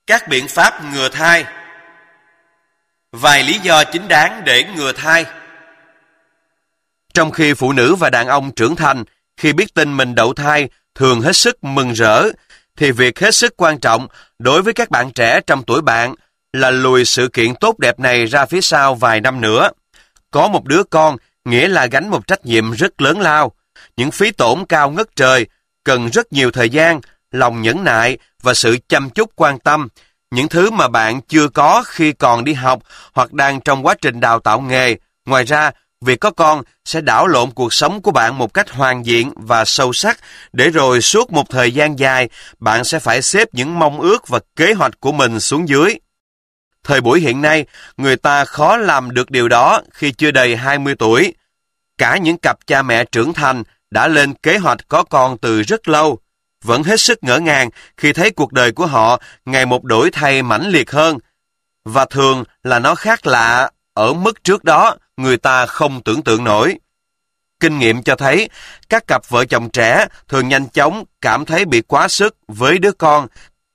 Các biện pháp ngừa thai. Vài lý do chính đáng để ngừa thai. Trong khi phụ nữ và đàn ông trưởng thành khi biết tin mình đậu thai thường hết sức mừng rỡ, thì việc hết sức quan trọng đối với các bạn trẻ trong tuổi bạn là lùi sự kiện tốt đẹp này ra phía sau vài năm nữa. Có một đứa con nghĩa là gánh một trách nhiệm rất lớn lao, những phí tổn cao ngất trời, cần rất nhiều thời gian, lòng nhẫn nại và sự chăm chút quan tâm, những thứ mà bạn chưa có khi còn đi học hoặc đang trong quá trình đào tạo nghề. Ngoài ra, việc có con sẽ đảo lộn cuộc sống của bạn một cách hoàn diện và sâu sắc, để rồi suốt một thời gian dài, bạn sẽ phải xếp những mong ước và kế hoạch của mình xuống dưới. Thời buổi hiện nay, người ta khó làm được điều đó khi chưa đầy 20 tuổi. Cả những cặp cha mẹ trưởng thành đã lên kế hoạch có con từ rất lâu, vẫn hết sức ngỡ ngàng khi thấy cuộc đời của họ ngày một đổi thay mãnh liệt hơn. Và thường là nó khác lạ ở mức trước đó người ta không tưởng tượng nổi. Kinh nghiệm cho thấy, các cặp vợ chồng trẻ thường nhanh chóng cảm thấy bị quá sức với đứa con,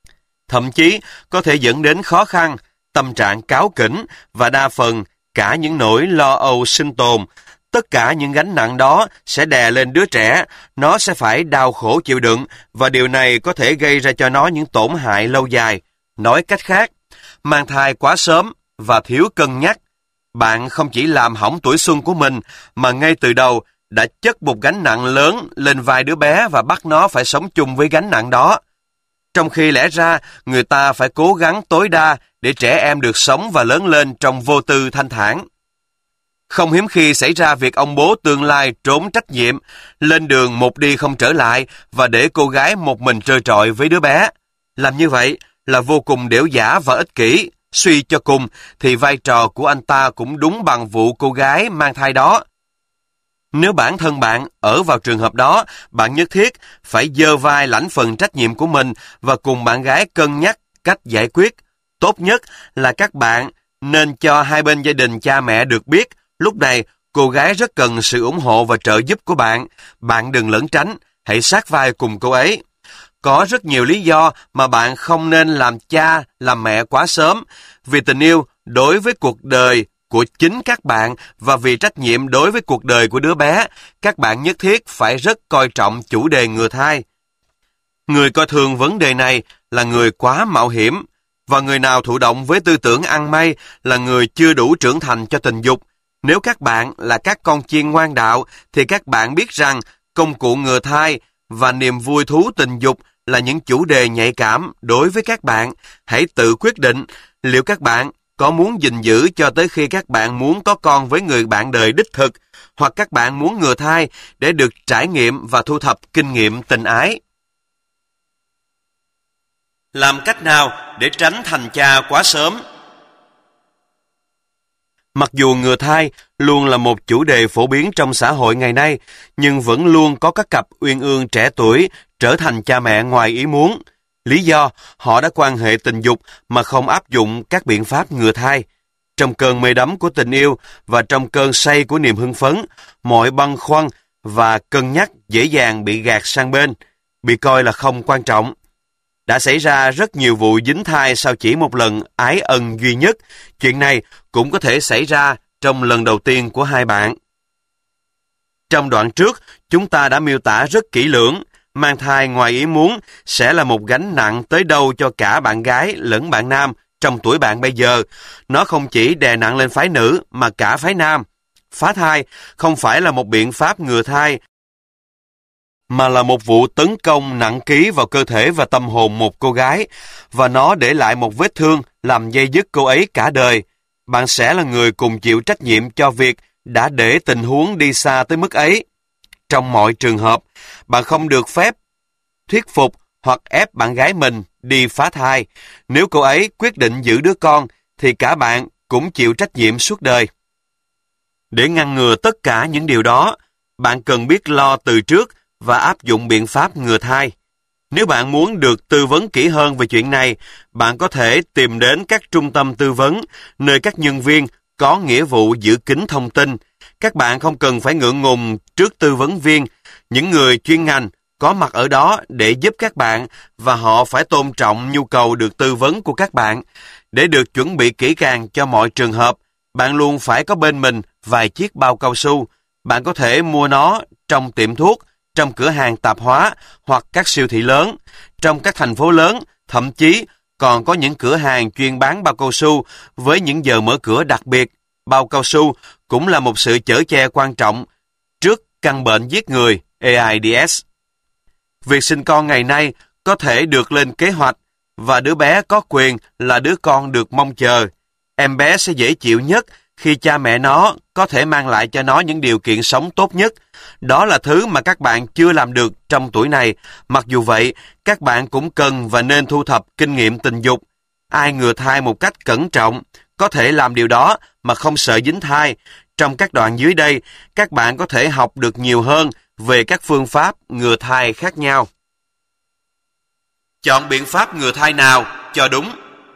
thậm chí có thể dẫn đến khó khăn, tâm trạng cáu kỉnh và đa phần cả những nỗi lo âu sinh tồn. Tất cả những gánh nặng đó sẽ đè lên đứa trẻ, nó sẽ phải đau khổ chịu đựng và điều này có thể gây ra cho nó những tổn hại lâu dài. Nói cách khác, mang thai quá sớm và thiếu cân nhắc, bạn không chỉ làm hỏng tuổi xuân của mình mà ngay từ đầu đã chất một gánh nặng lớn lên vai đứa bé và bắt nó phải sống chung với gánh nặng đó. Trong khi lẽ ra người ta phải cố gắng tối đa để trẻ em được sống và lớn lên trong vô tư thanh thản. Không hiếm khi xảy ra việc ông bố tương lai trốn trách nhiệm, lên đường một đi không trở lại và để cô gái một mình trơ trọi với đứa bé. Làm như vậy là vô cùng đểu vã và ích kỷ. Suy cho cùng thì vai trò của anh ta cũng đúng bằng vụ cô gái mang thai đó. Nếu bản thân bạn ở vào trường hợp đó, bạn nhất thiết phải giơ vai lãnh phần trách nhiệm của mình và cùng bạn gái cân nhắc cách giải quyết. Tốt nhất là các bạn nên cho hai bên gia đình cha mẹ được biết lúc này cô gái rất cần sự ủng hộ và trợ giúp của bạn. Bạn đừng lẩn tránh, hãy sát vai cùng cô ấy. Có rất nhiều lý do mà bạn không nên làm cha, làm mẹ quá sớm. Vì tình yêu đối với cuộc đời của chính các bạn và vì trách nhiệm đối với cuộc đời của đứa bé, các bạn nhất thiết phải rất coi trọng chủ đề ngừa thai. Người coi thường vấn đề này là người quá mạo hiểm, và người nào thụ động với tư tưởng ăn may là người chưa đủ trưởng thành cho tình dục. Nếu các bạn là các con chiên ngoan đạo, thì các bạn biết rằng công cụ ngừa thai và niềm vui thú tình dục là những chủ đề nhạy cảm đối với các bạn. Hãy tự quyết định liệu các bạn có muốn gìn giữ cho tới khi các bạn muốn có con với người bạn đời đích thực, hoặc các bạn muốn ngừa thai để được trải nghiệm và thu thập kinh nghiệm tình ái. Làm cách nào để tránh thành cha quá sớm? Mặc dù ngừa thai luôn là một chủ đề phổ biến trong xã hội ngày nay, nhưng vẫn luôn có các cặp uyên ương trẻ tuổi trở thành cha mẹ ngoài ý muốn. Lý do, họ đã quan hệ tình dục mà không áp dụng các biện pháp ngừa thai. Trong cơn mê đắm của tình yêu và trong cơn say của niềm hưng phấn, mọi băn khoăn và cân nhắc dễ dàng bị gạt sang bên, bị coi là không quan trọng. Đã xảy ra rất nhiều vụ dính thai sau chỉ một lần ái ân duy nhất. Chuyện này cũng có thể xảy ra trong lần đầu tiên của hai bạn. Trong đoạn trước, chúng ta đã miêu tả rất kỹ lưỡng. Mang thai ngoài ý muốn sẽ là một gánh nặng tới đâu cho cả bạn gái lẫn bạn nam trong tuổi bạn bây giờ. Nó không chỉ đè nặng lên phái nữ mà cả phái nam. Phá thai không phải là một biện pháp ngừa thai, mà là một vụ tấn công nặng ký vào cơ thể và tâm hồn một cô gái, và nó để lại một vết thương làm dây dứt cô ấy cả đời. Bạn sẽ là người cùng chịu trách nhiệm cho việc đã để tình huống đi xa tới mức ấy. Trong mọi trường hợp, bạn không được phép thuyết phục hoặc ép bạn gái mình đi phá thai. Nếu cô ấy quyết định giữ đứa con, thì cả bạn cũng chịu trách nhiệm suốt đời. Để ngăn ngừa tất cả những điều đó, bạn cần biết lo từ trước và áp dụng biện pháp ngừa thai. Nếu bạn muốn được tư vấn kỹ hơn về chuyện này, bạn có thể tìm đến các trung tâm tư vấn, nơi các nhân viên có nghĩa vụ giữ kín thông tin. Các bạn không cần phải ngượng ngùng trước tư vấn viên. Những người chuyên ngành có mặt ở đó để giúp các bạn và họ phải tôn trọng nhu cầu được tư vấn của các bạn. Để được chuẩn bị kỹ càng cho mọi trường hợp, bạn luôn phải có bên mình vài chiếc bao cao su. Bạn có thể mua nó trong tiệm thuốc, trong cửa hàng tạp hóa hoặc các siêu thị lớn. Trong các thành phố lớn, thậm chí còn có những cửa hàng chuyên bán bao cao su với những giờ mở cửa đặc biệt. Bao cao su cũng là một sự chở che quan trọng trước căn bệnh giết người AIDS. Việc sinh con ngày nay có thể được lên kế hoạch và đứa bé có quyền là đứa con được mong chờ. Em bé sẽ dễ chịu nhất khi cha mẹ nó có thể mang lại cho nó những điều kiện sống tốt nhất. Đó là thứ mà các bạn chưa làm được trong tuổi này. Mặc dù vậy, các bạn cũng cần và nên thu thập kinh nghiệm tình dục. Ai ngừa thai một cách cẩn trọng có thể làm điều đó mà không sợ dính thai. Trong các đoạn dưới đây, các bạn có thể học được nhiều hơn về các phương pháp ngừa thai khác nhau. Chọn biện pháp ngừa thai nào cho đúng.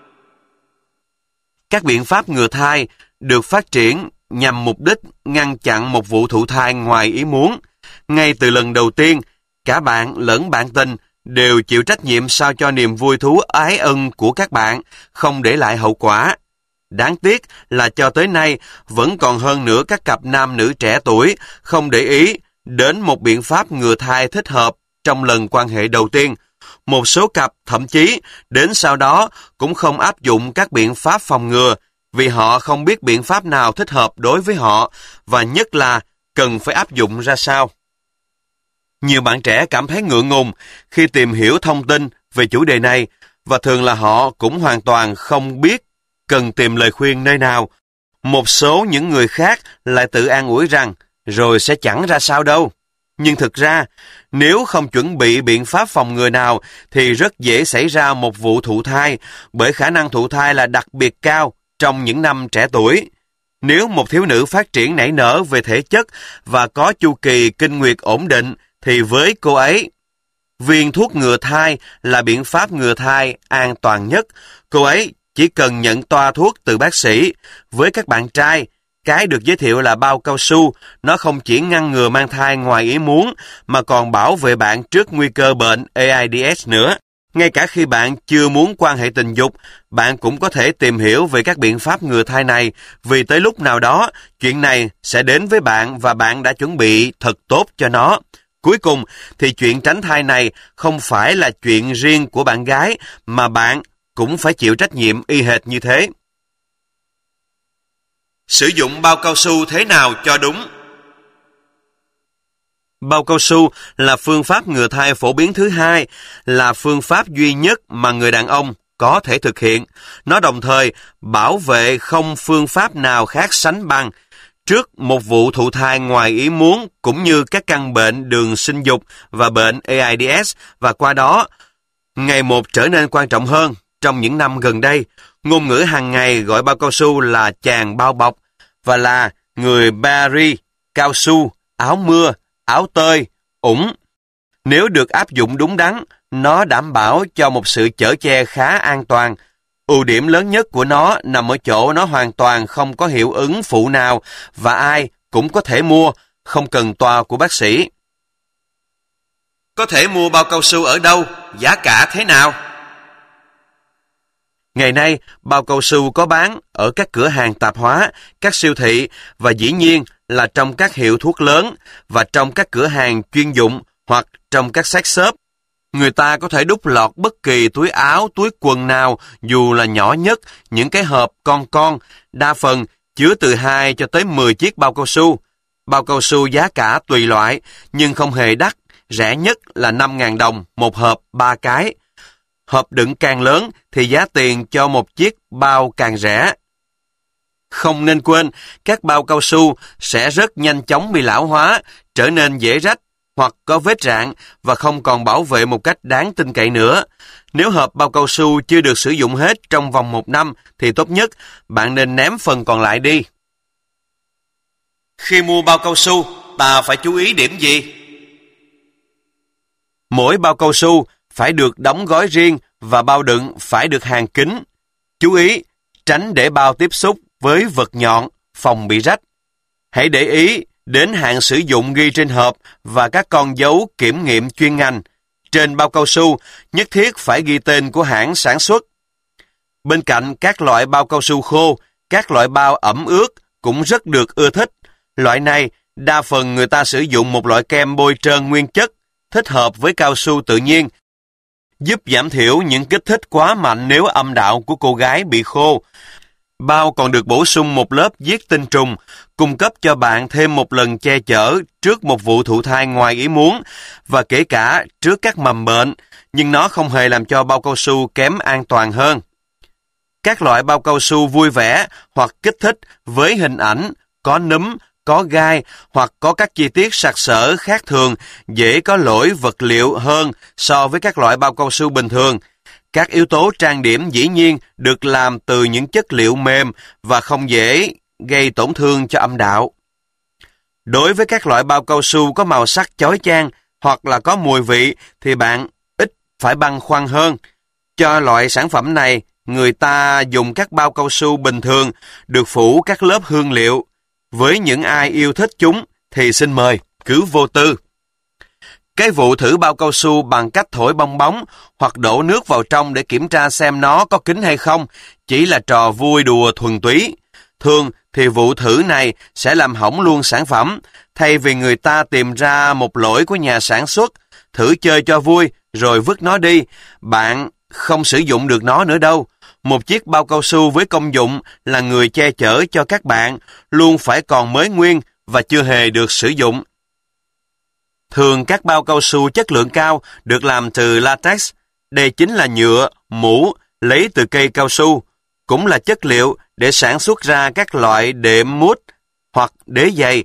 Các biện pháp ngừa thai được phát triển nhằm mục đích ngăn chặn một vụ thụ thai ngoài ý muốn. Ngay từ lần đầu tiên, cả bạn lẫn bạn tình đều chịu trách nhiệm sao cho niềm vui thú ái ân của các bạn không để lại hậu quả. Đáng tiếc là cho tới nay vẫn còn hơn nữa các cặp nam nữ trẻ tuổi không để ý đến một biện pháp ngừa thai thích hợp trong lần quan hệ đầu tiên. Một số cặp thậm chí đến sau đó cũng không áp dụng các biện pháp phòng ngừa vì họ không biết biện pháp nào thích hợp đối với họ và nhất là cần phải áp dụng ra sao. Nhiều bạn trẻ cảm thấy ngượng ngùng khi tìm hiểu thông tin về chủ đề này và thường là họ cũng hoàn toàn không biết cần tìm lời khuyên nơi nào. Một số những người khác lại tự an ủi rằng rồi sẽ chẳng ra sao đâu. Nhưng thực ra, nếu không chuẩn bị biện pháp phòng ngừa nào thì rất dễ xảy ra một vụ thụ thai bởi khả năng thụ thai là đặc biệt cao trong những năm trẻ tuổi. Nếu một thiếu nữ phát triển nảy nở về thể chất và có chu kỳ kinh nguyệt ổn định thì với cô ấy, viên thuốc ngừa thai là biện pháp ngừa thai an toàn nhất. Cô ấy chỉ cần nhận toa thuốc từ bác sĩ. Với các bạn trai, cái được giới thiệu là bao cao su, nó không chỉ ngăn ngừa mang thai ngoài ý muốn mà còn bảo vệ bạn trước nguy cơ bệnh AIDS nữa. Ngay cả khi bạn chưa muốn quan hệ tình dục, bạn cũng có thể tìm hiểu về các biện pháp ngừa thai này vì tới lúc nào đó, chuyện này sẽ đến với bạn và bạn đã chuẩn bị thật tốt cho nó. Cuối cùng thì chuyện tránh thai này không phải là chuyện riêng của bạn gái mà bạn cũng phải chịu trách nhiệm y hệt như thế. Sử dụng bao cao su thế nào cho đúng? Bao cao su là phương pháp ngừa thai phổ biến thứ hai, là phương pháp duy nhất mà người đàn ông có thể thực hiện. Nó đồng thời bảo vệ không phương pháp nào khác sánh bằng trước một vụ thụ thai ngoài ý muốn cũng như các căn bệnh đường sinh dục và bệnh AIDS và qua đó ngày một trở nên quan trọng hơn. Trong những năm gần đây, ngôn ngữ hàng ngày gọi bao cao su là chàng bao bọc và là người Paris, cao su, áo mưa, áo tơi, ủng. Nếu được áp dụng đúng đắn, nó đảm bảo cho một sự chở che khá an toàn. Ưu điểm lớn nhất của nó nằm ở chỗ nó hoàn toàn không có hiệu ứng phụ nào và ai cũng có thể mua, không cần toa của bác sĩ. Có thể mua bao cao su ở đâu? Giá cả thế nào? Ngày nay, bao cao su có bán ở các cửa hàng tạp hóa, các siêu thị và dĩ nhiên là trong các hiệu thuốc lớn và trong các cửa hàng chuyên dụng hoặc trong các sex shop. Người ta có thể đút lọt bất kỳ túi áo, túi quần nào dù là nhỏ nhất, những cái hộp con, đa phần chứa từ 2 cho tới 10 chiếc bao cao su. Bao cao su giá cả tùy loại nhưng không hề đắt, rẻ nhất là 5.000 đồng một hộp 3 cái. Hộp đựng càng lớn thì giá tiền cho một chiếc bao càng rẻ. Không nên quên, các bao cao su sẽ rất nhanh chóng bị lão hóa, trở nên dễ rách hoặc có vết rạn và không còn bảo vệ một cách đáng tin cậy nữa. Nếu hộp bao cao su chưa được sử dụng hết trong vòng 1 năm thì tốt nhất bạn nên ném phần còn lại đi. Khi mua bao cao su, ta phải chú ý điểm gì? Mỗi bao cao su phải được đóng gói riêng và bao đựng phải được hàn kín. Chú ý, tránh để bao tiếp xúc với vật nhọn, phòng bị rách. Hãy để ý đến hạn sử dụng ghi trên hộp và các con dấu kiểm nghiệm chuyên ngành. Trên bao cao su nhất thiết phải ghi tên của hãng sản xuất. Bên cạnh các loại bao cao su khô, các loại bao ẩm ướt cũng rất được ưa thích. Loại này, đa phần người ta sử dụng một loại kem bôi trơn nguyên chất, thích hợp với cao su tự nhiên, giúp giảm thiểu những kích thích quá mạnh nếu âm đạo của cô gái bị khô. Bao còn được bổ sung một lớp giết tinh trùng, cung cấp cho bạn thêm một lần che chở trước một vụ thụ thai ngoài ý muốn và kể cả trước các mầm bệnh, nhưng nó không hề làm cho bao cao su kém an toàn hơn. Các loại bao cao su vui vẻ hoặc kích thích với hình ảnh, có núm, có gai hoặc có các chi tiết sặc sỡ khác thường dễ có lỗi vật liệu hơn so với các loại bao cao su bình thường. Các yếu tố trang điểm dĩ nhiên được làm từ những chất liệu mềm và không dễ gây tổn thương cho âm đạo. Đối với các loại bao cao su có màu sắc chói chang hoặc là có mùi vị thì bạn ít phải băn khoăn hơn. Cho loại sản phẩm này, người ta dùng các bao cao su bình thường được phủ các lớp hương liệu. Với những ai yêu thích chúng thì xin mời, cứ vô tư. Cái vụ thử bao cao su bằng cách thổi bong bóng hoặc đổ nước vào trong để kiểm tra xem nó có kín hay không chỉ là trò vui đùa thuần túy. Thường thì vụ thử này sẽ làm hỏng luôn sản phẩm, thay vì người ta tìm ra một lỗi của nhà sản xuất, thử chơi cho vui rồi vứt nó đi. Bạn không sử dụng được nó nữa đâu. Một chiếc bao cao su với công dụng là người che chở cho các bạn, luôn phải còn mới nguyên và chưa hề được sử dụng. Thường các bao cao su chất lượng cao được làm từ latex. Đây chính là nhựa, mũ, lấy từ cây cao su, cũng là chất liệu để sản xuất ra các loại đệm mút hoặc đế giày.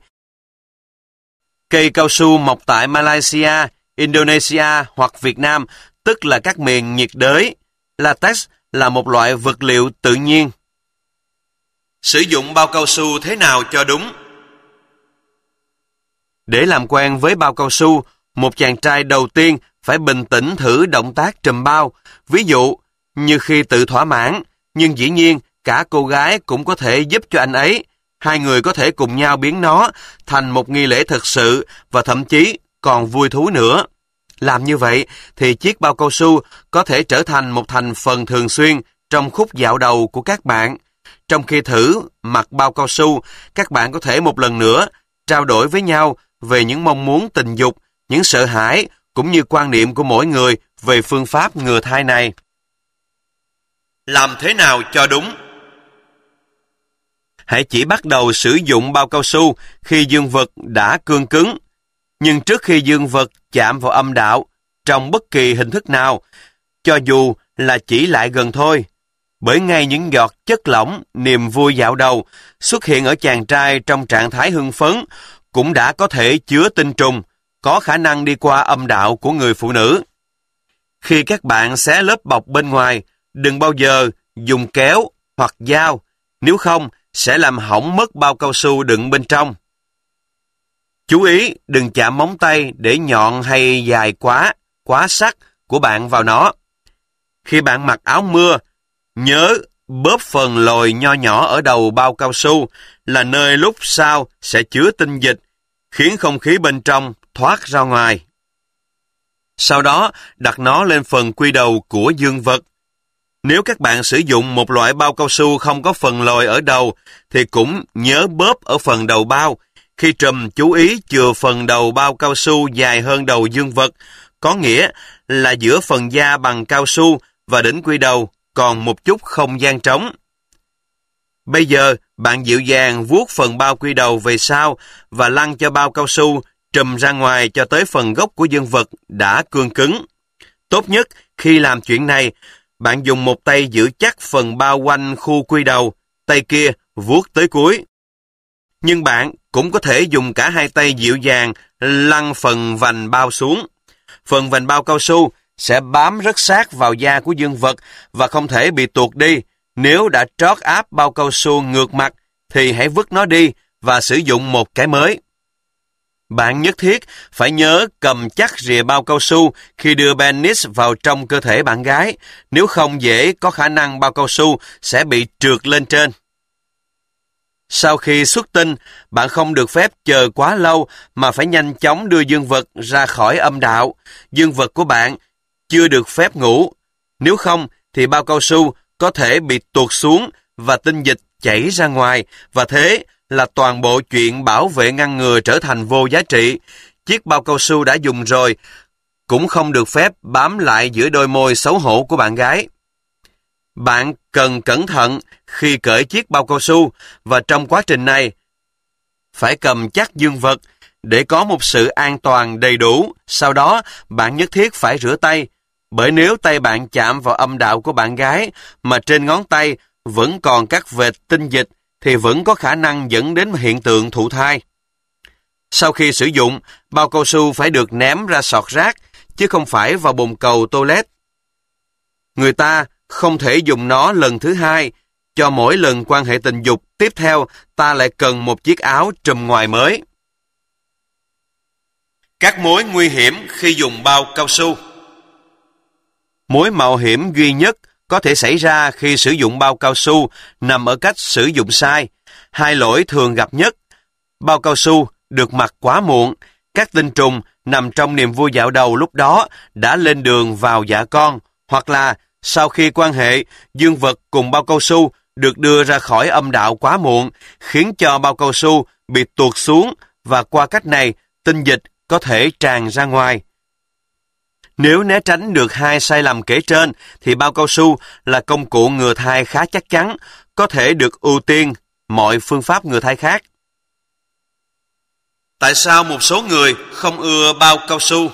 Cây cao su mọc tại Malaysia, Indonesia hoặc Việt Nam, tức là các miền nhiệt đới. Latex là một loại vật liệu tự nhiên. Sử dụng bao cao su thế nào cho đúng? Để làm quen với bao cao su, một chàng trai đầu tiên phải bình tĩnh thử động tác trùm bao, ví dụ như khi tự thỏa mãn, nhưng dĩ nhiên cả cô gái cũng có thể giúp cho anh ấy. Hai người có thể cùng nhau biến nó thành một nghi lễ thực sự và thậm chí còn vui thú nữa. Làm như vậy thì chiếc bao cao su có thể trở thành một thành phần thường xuyên trong khúc dạo đầu của các bạn. Trong khi thử mặc bao cao su, các bạn có thể một lần nữa trao đổi với nhau về những mong muốn tình dục, những sợ hãi cũng như quan niệm của mỗi người về phương pháp ngừa thai này. Làm thế nào cho đúng? Hãy chỉ bắt đầu sử dụng bao cao su khi dương vật đã cương cứng. Nhưng trước khi dương vật chạm vào âm đạo, trong bất kỳ hình thức nào, cho dù là chỉ lại gần thôi, bởi ngay những giọt chất lỏng, niềm vui dạo đầu xuất hiện ở chàng trai trong trạng thái hưng phấn cũng đã có thể chứa tinh trùng, có khả năng đi qua âm đạo của người phụ nữ. Khi các bạn xé lớp bọc bên ngoài, đừng bao giờ dùng kéo hoặc dao, nếu không sẽ làm hỏng mất bao cao su đựng bên trong. Chú ý đừng chạm móng tay để nhọn hay dài quá sắc của bạn vào nó. Khi bạn mặc áo mưa, nhớ bóp phần lồi nho nhỏ ở đầu bao cao su là nơi lúc sau sẽ chứa tinh dịch, khiến không khí bên trong thoát ra ngoài. Sau đó đặt nó lên phần quy đầu của dương vật. Nếu các bạn sử dụng một loại bao cao su không có phần lồi ở đầu thì cũng nhớ bóp ở phần đầu bao. Khi trùm chú ý chừa phần đầu bao cao su dài hơn đầu dương vật, có nghĩa là giữa phần da bằng cao su và đỉnh quy đầu còn một chút không gian trống. Bây giờ, bạn dịu dàng vuốt phần bao quy đầu về sau và lăn cho bao cao su trùm ra ngoài cho tới phần gốc của dương vật đã cương cứng. Tốt nhất khi làm chuyện này, bạn dùng một tay giữ chắc phần bao quanh khu quy đầu, tay kia vuốt tới cuối. Nhưng bạn cũng có thể dùng cả hai tay dịu dàng lăn phần vành bao xuống. Phần vành bao cao su sẽ bám rất sát vào da của dương vật và không thể bị tuột đi. Nếu đã trót áp bao cao su ngược mặt thì hãy vứt nó đi và sử dụng một cái mới. Bạn nhất thiết phải nhớ cầm chắc rìa bao cao su khi đưa penis vào trong cơ thể bạn gái, nếu không dễ có khả năng bao cao su sẽ bị trượt lên trên. Sau khi xuất tinh, bạn không được phép chờ quá lâu mà phải nhanh chóng đưa dương vật ra khỏi âm đạo. Dương vật của bạn chưa được phép ngủ. Nếu không thì bao cao su có thể bị tuột xuống và tinh dịch chảy ra ngoài, và thế là toàn bộ chuyện bảo vệ ngăn ngừa trở thành vô giá trị. Chiếc bao cao su đã dùng rồi cũng không được phép bám lại giữa đôi môi xấu hổ của bạn gái. Bạn cần cẩn thận khi cởi chiếc bao cao su, và trong quá trình này phải cầm chắc dương vật để có một sự an toàn đầy đủ. Sau đó bạn nhất thiết phải rửa tay, bởi nếu tay bạn chạm vào âm đạo của bạn gái mà trên ngón tay vẫn còn các vệt tinh dịch thì vẫn có khả năng dẫn đến hiện tượng thụ thai. Sau khi sử dụng, bao cao su phải được ném ra sọt rác, chứ không phải vào bồn cầu toilet. Người ta không thể dùng nó lần thứ hai. Cho mỗi lần quan hệ tình dục tiếp theo, ta lại cần một chiếc áo trùm ngoài mới. Các mối nguy hiểm khi dùng bao cao su. Mối mạo hiểm duy nhất có thể xảy ra khi sử dụng bao cao su nằm ở cách sử dụng sai. Hai lỗi thường gặp nhất: bao cao su được mặc quá muộn, các tinh trùng nằm trong niềm vui dạo đầu lúc đó đã lên đường vào dạ con, hoặc là sau khi quan hệ, dương vật cùng bao cao su được đưa ra khỏi âm đạo quá muộn, khiến cho bao cao su bị tuột xuống, và qua cách này, tinh dịch có thể tràn ra ngoài. Nếu né tránh được hai sai lầm kể trên, thì bao cao su là công cụ ngừa thai khá chắc chắn, có thể được ưu tiên mọi phương pháp ngừa thai khác. Tại sao một số người không ưa bao cao su?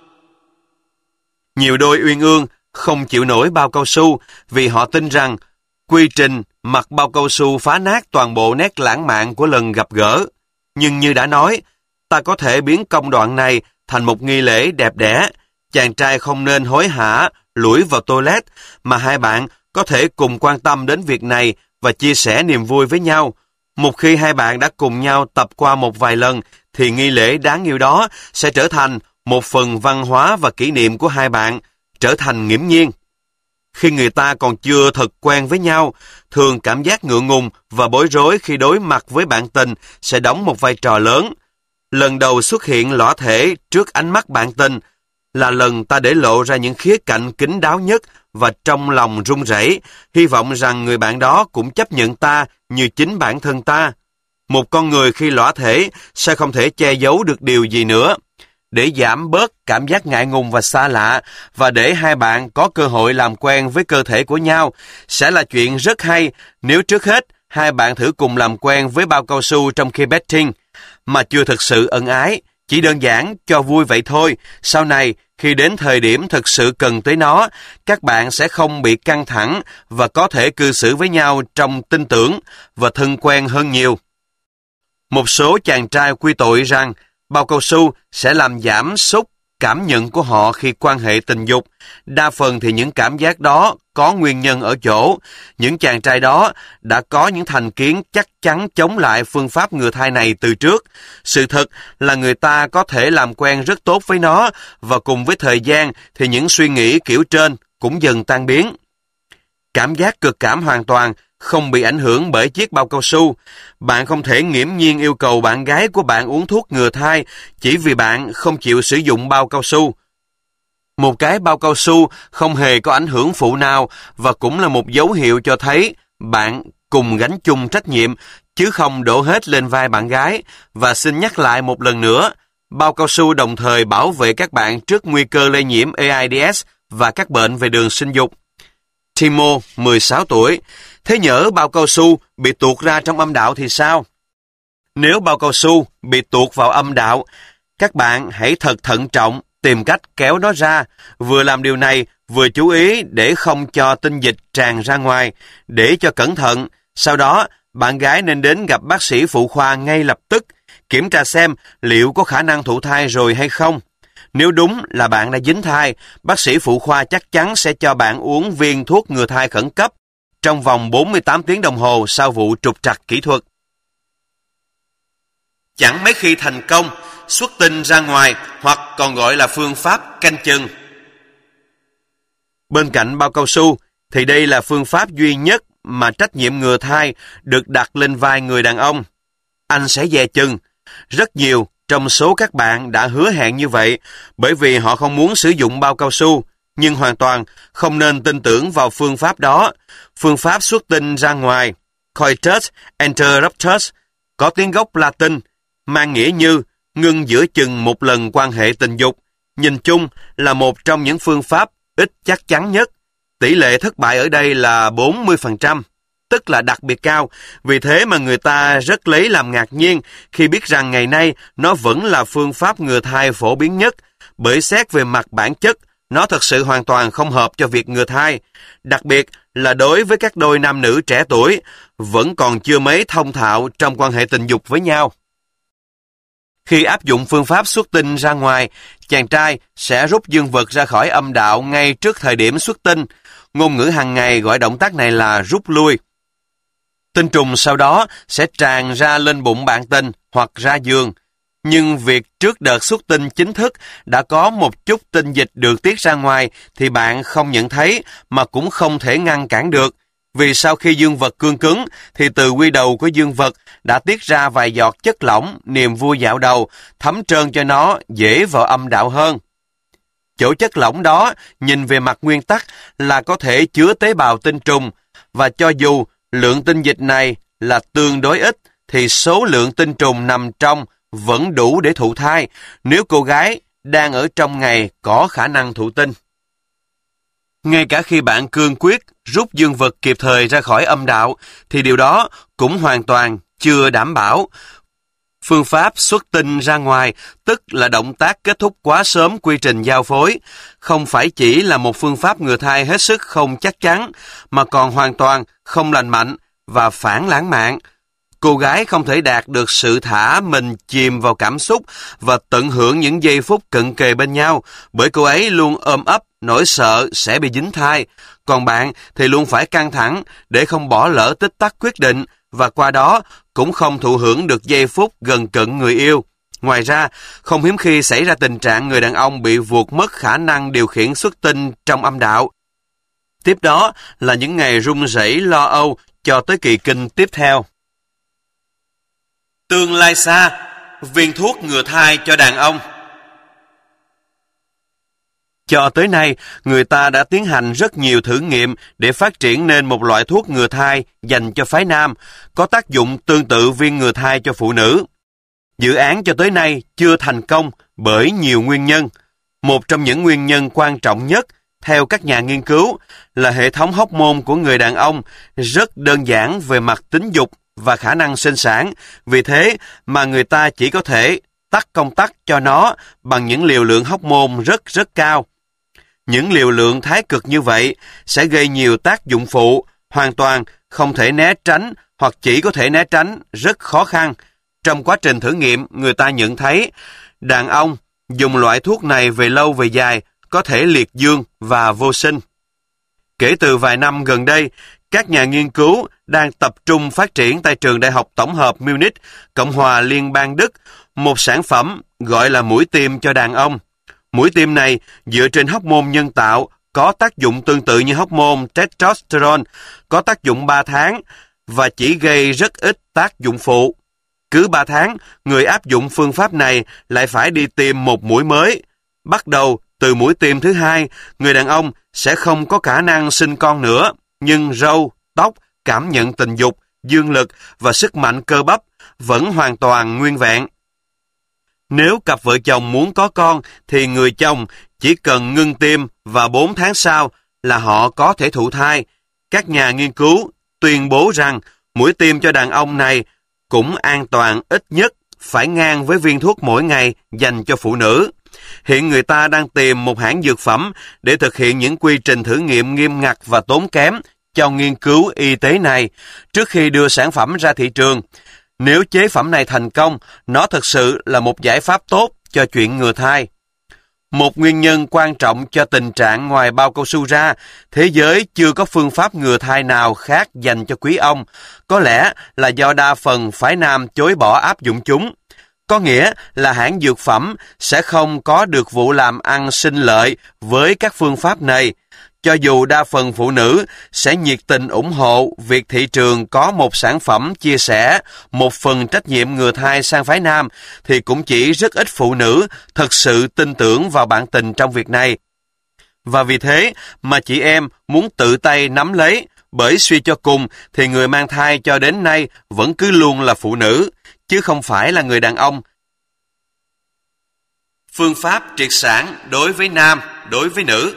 Nhiều đôi uyên ương không chịu nổi bao cao su vì họ tin rằng quy trình mặc bao cao su phá nát toàn bộ nét lãng mạn của lần gặp gỡ. Nhưng như đã nói, ta có thể biến công đoạn này thành một nghi lễ đẹp đẽ. Chàng trai không nên hối hả lủi vào toilet, mà hai bạn có thể cùng quan tâm đến việc này và chia sẻ niềm vui với nhau. Một khi hai bạn đã cùng nhau tập qua một vài lần, thì nghi lễ đáng yêu đó sẽ trở thành một phần văn hóa và kỷ niệm của hai bạn, trở thành nghiễm nhiên. Khi người ta còn chưa thật quen với nhau, thường cảm giác ngượng ngùng và bối rối khi đối mặt với bạn tình sẽ đóng một vai trò lớn. Lần đầu xuất hiện lõa thể trước ánh mắt bạn tình là lần ta để lộ ra những khía cạnh kín đáo nhất, và trong lòng run rẩy, hy vọng rằng người bạn đó cũng chấp nhận ta như chính bản thân ta. Một con người khi lõa thể sẽ không thể che giấu được điều gì nữa. Để giảm bớt cảm giác ngại ngùng và xa lạ, và để hai bạn có cơ hội làm quen với cơ thể của nhau, sẽ là chuyện rất hay nếu trước hết hai bạn thử cùng làm quen với bao cao su trong khi betting, mà chưa thực sự ân ái, chỉ đơn giản cho vui vậy thôi. Sau này, khi đến thời điểm thực sự cần tới nó, các bạn sẽ không bị căng thẳng và có thể cư xử với nhau trong tin tưởng và thân quen hơn nhiều. Một số chàng trai quy tội rằng bao cao su sẽ làm giảm sút cảm nhận của họ khi quan hệ tình dục. Đa phần thì những cảm giác đó có nguyên nhân ở chỗ những chàng trai đó đã có những thành kiến chắc chắn chống lại phương pháp ngừa thai này từ trước. Sự thật là người ta có thể làm quen rất tốt với nó, và cùng với thời gian thì những suy nghĩ kiểu trên cũng dần tan biến. Cảm giác cực cảm hoàn toàn không bị ảnh hưởng bởi chiếc bao cao su. Bạn không thể nghiễm nhiên yêu cầu bạn gái của bạn uống thuốc ngừa thai chỉ vì bạn không chịu sử dụng bao cao su. Một cái bao cao su không hề có ảnh hưởng phụ nào, và cũng là một dấu hiệu cho thấy bạn cùng gánh chung trách nhiệm, chứ không đổ hết lên vai bạn gái. Và xin nhắc lại một lần nữa, bao cao su đồng thời bảo vệ các bạn trước nguy cơ lây nhiễm AIDS và các bệnh về đường sinh dục. Timo, 16 tuổi. Thế nhỡ bao cao su bị tuột ra trong âm đạo thì sao? Nếu bao cao su bị tuột vào âm đạo, các bạn hãy thật thận trọng tìm cách kéo nó ra. Vừa làm điều này, vừa chú ý để không cho tinh dịch tràn ra ngoài, để cho cẩn thận. Sau đó, bạn gái nên đến gặp bác sĩ phụ khoa ngay lập tức, kiểm tra xem liệu có khả năng thụ thai rồi hay không. Nếu đúng là bạn đã dính thai, bác sĩ phụ khoa chắc chắn sẽ cho bạn uống viên thuốc ngừa thai khẩn cấp trong vòng 48 tiếng đồng hồ sau vụ trục trặc kỹ thuật. Chẳng mấy khi thành công, xuất tinh ra ngoài, hoặc còn gọi là phương pháp canh chừng. Bên cạnh bao cao su, thì đây là phương pháp duy nhất mà trách nhiệm ngừa thai được đặt lên vai người đàn ông. Anh sẽ dè chừng. Rất nhiều trong số các bạn đã hứa hẹn như vậy bởi vì họ không muốn sử dụng bao cao su, nhưng hoàn toàn không nên tin tưởng vào phương pháp đó. Phương pháp xuất tinh ra ngoài, coitus interruptus, có tiếng gốc Latin, mang nghĩa như ngưng giữa chừng một lần quan hệ tình dục, nhìn chung là một trong những phương pháp ít chắc chắn nhất. Tỷ lệ thất bại ở đây là 40%, tức là đặc biệt cao. Vì thế mà người ta rất lấy làm ngạc nhiên khi biết rằng ngày nay nó vẫn là phương pháp ngừa thai phổ biến nhất, bởi xét về mặt bản chất, nó thật sự hoàn toàn không hợp cho việc ngừa thai. Đặc biệt là đối với các đôi nam nữ trẻ tuổi, vẫn còn chưa mấy thông thạo trong quan hệ tình dục với nhau. Khi áp dụng phương pháp xuất tinh ra ngoài, chàng trai sẽ rút dương vật ra khỏi âm đạo ngay trước thời điểm xuất tinh. Ngôn ngữ hàng ngày gọi động tác này là rút lui. Tinh trùng sau đó sẽ tràn ra lên bụng bạn tình hoặc ra giường. Nhưng việc trước đợt xuất tinh chính thức đã có một chút tinh dịch được tiết ra ngoài thì bạn không nhận thấy mà cũng không thể ngăn cản được. Vì sau khi dương vật cương cứng thì từ quy đầu của dương vật đã tiết ra vài giọt chất lỏng, niềm vui dạo đầu, thấm trơn cho nó dễ vào âm đạo hơn. Chỗ chất lỏng đó nhìn về mặt nguyên tắc là có thể chứa tế bào tinh trùng, và cho dù lượng tinh dịch này là tương đối ít thì số lượng tinh trùng nằm trong vẫn đủ để thụ thai nếu cô gái đang ở trong ngày có khả năng thụ tinh. Ngay cả khi bạn cương quyết rút dương vật kịp thời ra khỏi âm đạo thì điều đó cũng hoàn toàn chưa đảm bảo. Phương pháp xuất tinh ra ngoài, tức là động tác kết thúc quá sớm quy trình giao phối, không phải chỉ là một phương pháp ngừa thai hết sức không chắc chắn, mà còn hoàn toàn không lành mạnh và phản lãng mạn. Cô gái không thể đạt được sự thả mình chìm vào cảm xúc và tận hưởng những giây phút cận kề bên nhau, bởi cô ấy luôn ôm ấp nỗi sợ sẽ bị dính thai. Còn bạn thì luôn phải căng thẳng để không bỏ lỡ tích tắc quyết định, và qua đó cũng không thụ hưởng được giây phút gần cận người yêu. Ngoài ra, không hiếm khi xảy ra tình trạng người đàn ông bị vụt mất khả năng điều khiển xuất tinh trong âm đạo. Tiếp đó là những ngày run rẩy lo âu cho tới kỳ kinh tiếp theo. Tương lai xa, viên thuốc ngừa thai cho đàn ông. Cho tới nay, người ta đã tiến hành rất nhiều thử nghiệm để phát triển nên một loại thuốc ngừa thai dành cho phái nam, có tác dụng tương tự viên ngừa thai cho phụ nữ. Dự án cho tới nay chưa thành công bởi nhiều nguyên nhân. Một trong những nguyên nhân quan trọng nhất, theo các nhà nghiên cứu, là hệ thống hormone của người đàn ông rất đơn giản về mặt tính dục và khả năng sinh sản, vì thế mà người ta chỉ có thể tắc công tắc cho nó bằng những liều lượng hormone rất cao. Những liều lượng thái cực như vậy sẽ gây nhiều tác dụng phụ, hoàn toàn không thể né tránh hoặc chỉ có thể né tránh rất khó khăn. Trong quá trình thử nghiệm, người ta nhận thấy đàn ông dùng loại thuốc này về lâu về dài có thể liệt dương và vô sinh. Kể từ vài năm gần đây, các nhà nghiên cứu đang tập trung phát triển tại trường Đại học Tổng hợp Munich, Cộng hòa Liên bang Đức, một sản phẩm gọi là mũi tiêm cho đàn ông. Mũi tiêm này dựa trên hormone nhân tạo, có tác dụng tương tự như hormone testosterone, có tác dụng 3 tháng và chỉ gây rất ít tác dụng phụ. Cứ 3 tháng, người áp dụng phương pháp này lại phải đi tiêm một mũi mới. Bắt đầu từ mũi tiêm thứ 2, người đàn ông sẽ không có khả năng sinh con nữa, nhưng râu, tóc, cảm nhận tình dục, dương lực và sức mạnh cơ bắp vẫn hoàn toàn nguyên vẹn. Nếu cặp vợ chồng muốn có con thì người chồng chỉ cần ngưng tiêm và 4 tháng sau là họ có thể thụ thai. Các nhà nghiên cứu tuyên bố rằng mũi tiêm cho đàn ông này cũng an toàn ít nhất phải ngang với viên thuốc mỗi ngày dành cho phụ nữ. Hiện người ta đang tìm một hãng dược phẩm để thực hiện những quy trình thử nghiệm nghiêm ngặt và tốn kém cho nghiên cứu y tế này trước khi đưa sản phẩm ra thị trường. Nếu chế phẩm này thành công, nó thực sự là một giải pháp tốt cho chuyện ngừa thai. Một nguyên nhân quan trọng cho tình trạng ngoài bao cao su ra, thế giới chưa có phương pháp ngừa thai nào khác dành cho quý ông, có lẽ là do đa phần phái nam chối bỏ áp dụng chúng. Có nghĩa là hãng dược phẩm sẽ không có được vụ làm ăn sinh lợi với các phương pháp này. Cho dù đa phần phụ nữ sẽ nhiệt tình ủng hộ việc thị trường có một sản phẩm chia sẻ một phần trách nhiệm ngừa thai sang phái nam, thì cũng chỉ rất ít phụ nữ thật sự tin tưởng vào bản tình trong việc này. Và vì thế mà chị em muốn tự tay nắm lấy, bởi suy cho cùng thì người mang thai cho đến nay vẫn cứ luôn là phụ nữ, chứ không phải là người đàn ông. Phương pháp triệt sản đối với nam, đối với nữ.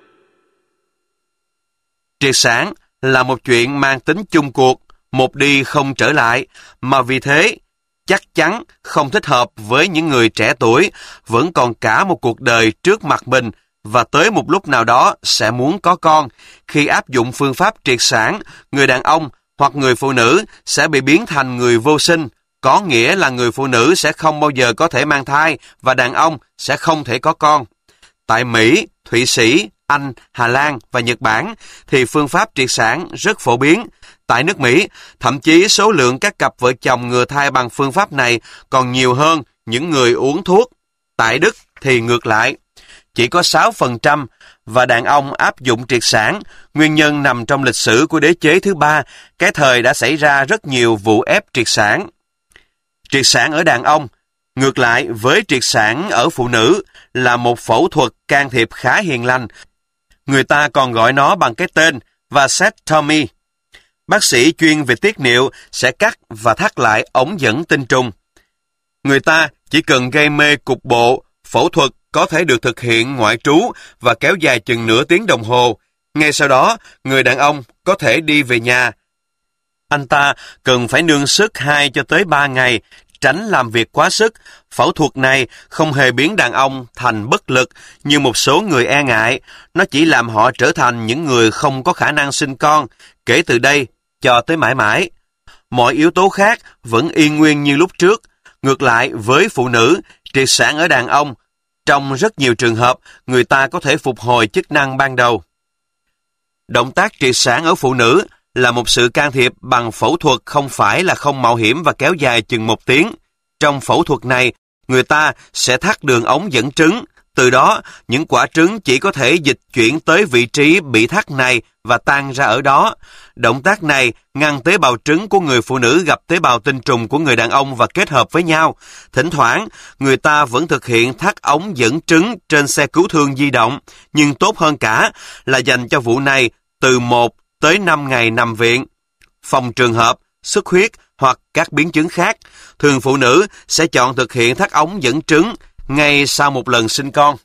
Triệt sản là một chuyện mang tính chung cuộc, một đi không trở lại, mà vì thế chắc chắn không thích hợp với những người trẻ tuổi, vẫn còn cả một cuộc đời trước mặt mình, và tới một lúc nào đó sẽ muốn có con. Khi áp dụng phương pháp triệt sản, người đàn ông hoặc người phụ nữ sẽ bị biến thành người vô sinh, có nghĩa là người phụ nữ sẽ không bao giờ có thể mang thai và đàn ông sẽ không thể có con. Tại Mỹ, Thụy Sĩ, Anh, Hà Lan và Nhật Bản thì phương pháp triệt sản rất phổ biến. Tại nước Mỹ, thậm chí số lượng các cặp vợ chồng ngừa thai bằng phương pháp này còn nhiều hơn những người uống thuốc. Tại Đức thì ngược lại, chỉ có 6% và đàn ông áp dụng triệt sản. Nguyên nhân nằm trong lịch sử của đế chế thứ ba, cái thời đã xảy ra rất nhiều vụ ép triệt sản. Triệt sản ở đàn ông, ngược lại với triệt sản ở phụ nữ, là một phẫu thuật can thiệp khá hiền lành. Người ta còn gọi nó bằng cái tên vasectomy. Bác sĩ chuyên về tiết niệu sẽ cắt và thắt lại ống dẫn tinh trùng. Người ta chỉ cần gây mê cục bộ, phẫu thuật có thể được thực hiện ngoại trú và kéo dài chừng nửa tiếng đồng hồ. Ngay sau đó, người đàn ông có thể đi về nhà. Anh ta cần phải nương sức 2 cho tới 3 ngày, tránh làm việc quá sức. Phẫu thuật này không hề biến đàn ông thành bất lực như một số người e ngại. Nó chỉ làm họ trở thành những người không có khả năng sinh con, kể từ đây cho tới mãi mãi. Mọi yếu tố khác vẫn y nguyên như lúc trước. Ngược lại với phụ nữ, triệt sản ở đàn ông, trong rất nhiều trường hợp, người ta có thể phục hồi chức năng ban đầu. Động tác triệt sản ở phụ nữ là một sự can thiệp bằng phẫu thuật không phải là không mạo hiểm và kéo dài chừng 1 tiếng. Trong phẫu thuật này, người ta sẽ thắt đường ống dẫn trứng. Từ đó, những quả trứng chỉ có thể dịch chuyển tới vị trí bị thắt này và tan ra ở đó. Động tác này ngăn tế bào trứng của người phụ nữ gặp tế bào tinh trùng của người đàn ông và kết hợp với nhau. Thỉnh thoảng, người ta vẫn thực hiện thắt ống dẫn trứng trên xe cứu thương di động, nhưng tốt hơn cả là dành cho vụ này từ 1 tới 5 ngày nằm viện. Phòng trường hợp, xuất huyết hoặc các biến chứng khác, thường phụ nữ sẽ chọn thực hiện thắt ống dẫn trứng ngay sau một lần sinh con.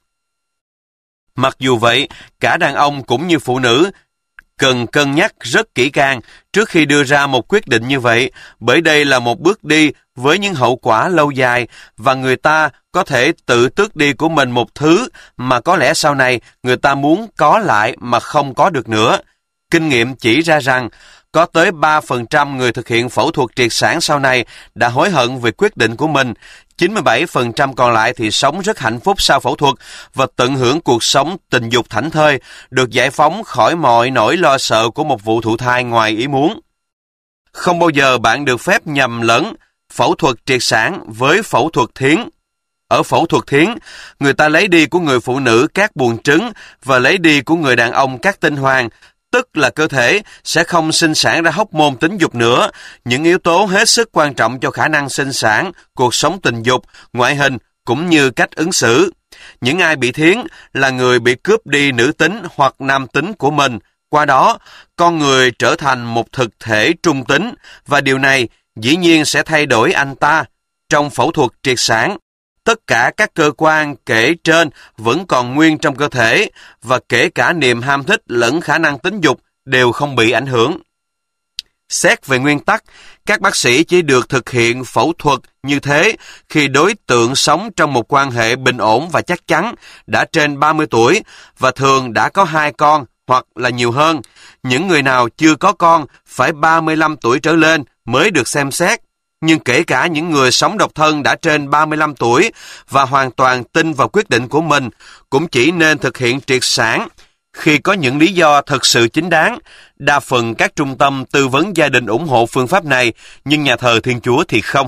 Mặc dù vậy, cả đàn ông cũng như phụ nữ cần cân nhắc rất kỹ càng trước khi đưa ra một quyết định như vậy, bởi đây là một bước đi với những hậu quả lâu dài và người ta có thể tự tước đi của mình một thứ mà có lẽ sau này người ta muốn có lại mà không có được nữa. Kinh nghiệm chỉ ra rằng có tới 3% người thực hiện phẫu thuật triệt sản sau này đã hối hận về quyết định của mình. 97% còn lại thì sống rất hạnh phúc sau phẫu thuật và tận hưởng cuộc sống tình dục thảnh thơi, được giải phóng khỏi mọi nỗi lo sợ của một vụ thụ thai ngoài ý muốn. Không bao giờ bạn được phép nhầm lẫn phẫu thuật triệt sản với phẫu thuật thiến. Ở phẫu thuật thiến, người ta lấy đi của người phụ nữ các buồng trứng và lấy đi của người đàn ông các tinh hoàng, tức là cơ thể sẽ không sinh sản ra hóc môn tính dục nữa, những yếu tố hết sức quan trọng cho khả năng sinh sản, cuộc sống tình dục, ngoại hình cũng như cách ứng xử. Những ai bị thiến là người bị cướp đi nữ tính hoặc nam tính của mình, qua đó con người trở thành một thực thể trung tính và điều này dĩ nhiên sẽ thay đổi anh ta. Trong phẫu thuật triệt sản, tất cả các cơ quan kể trên vẫn còn nguyên trong cơ thể và kể cả niềm ham thích lẫn khả năng tính dục đều không bị ảnh hưởng. Xét về nguyên tắc, các bác sĩ chỉ được thực hiện phẫu thuật như thế khi đối tượng sống trong một quan hệ bình ổn và chắc chắn, đã trên 30 tuổi và thường đã có 2 con hoặc là nhiều hơn. Những người nào chưa có con phải 35 tuổi trở lên mới được xem xét. Nhưng kể cả những người sống độc thân đã trên 35 tuổi và hoàn toàn tin vào quyết định của mình cũng chỉ nên thực hiện triệt sản khi có những lý do thật sự chính đáng. Đa phần các trung tâm tư vấn gia đình ủng hộ phương pháp này, nhưng nhà thờ Thiên Chúa thì không.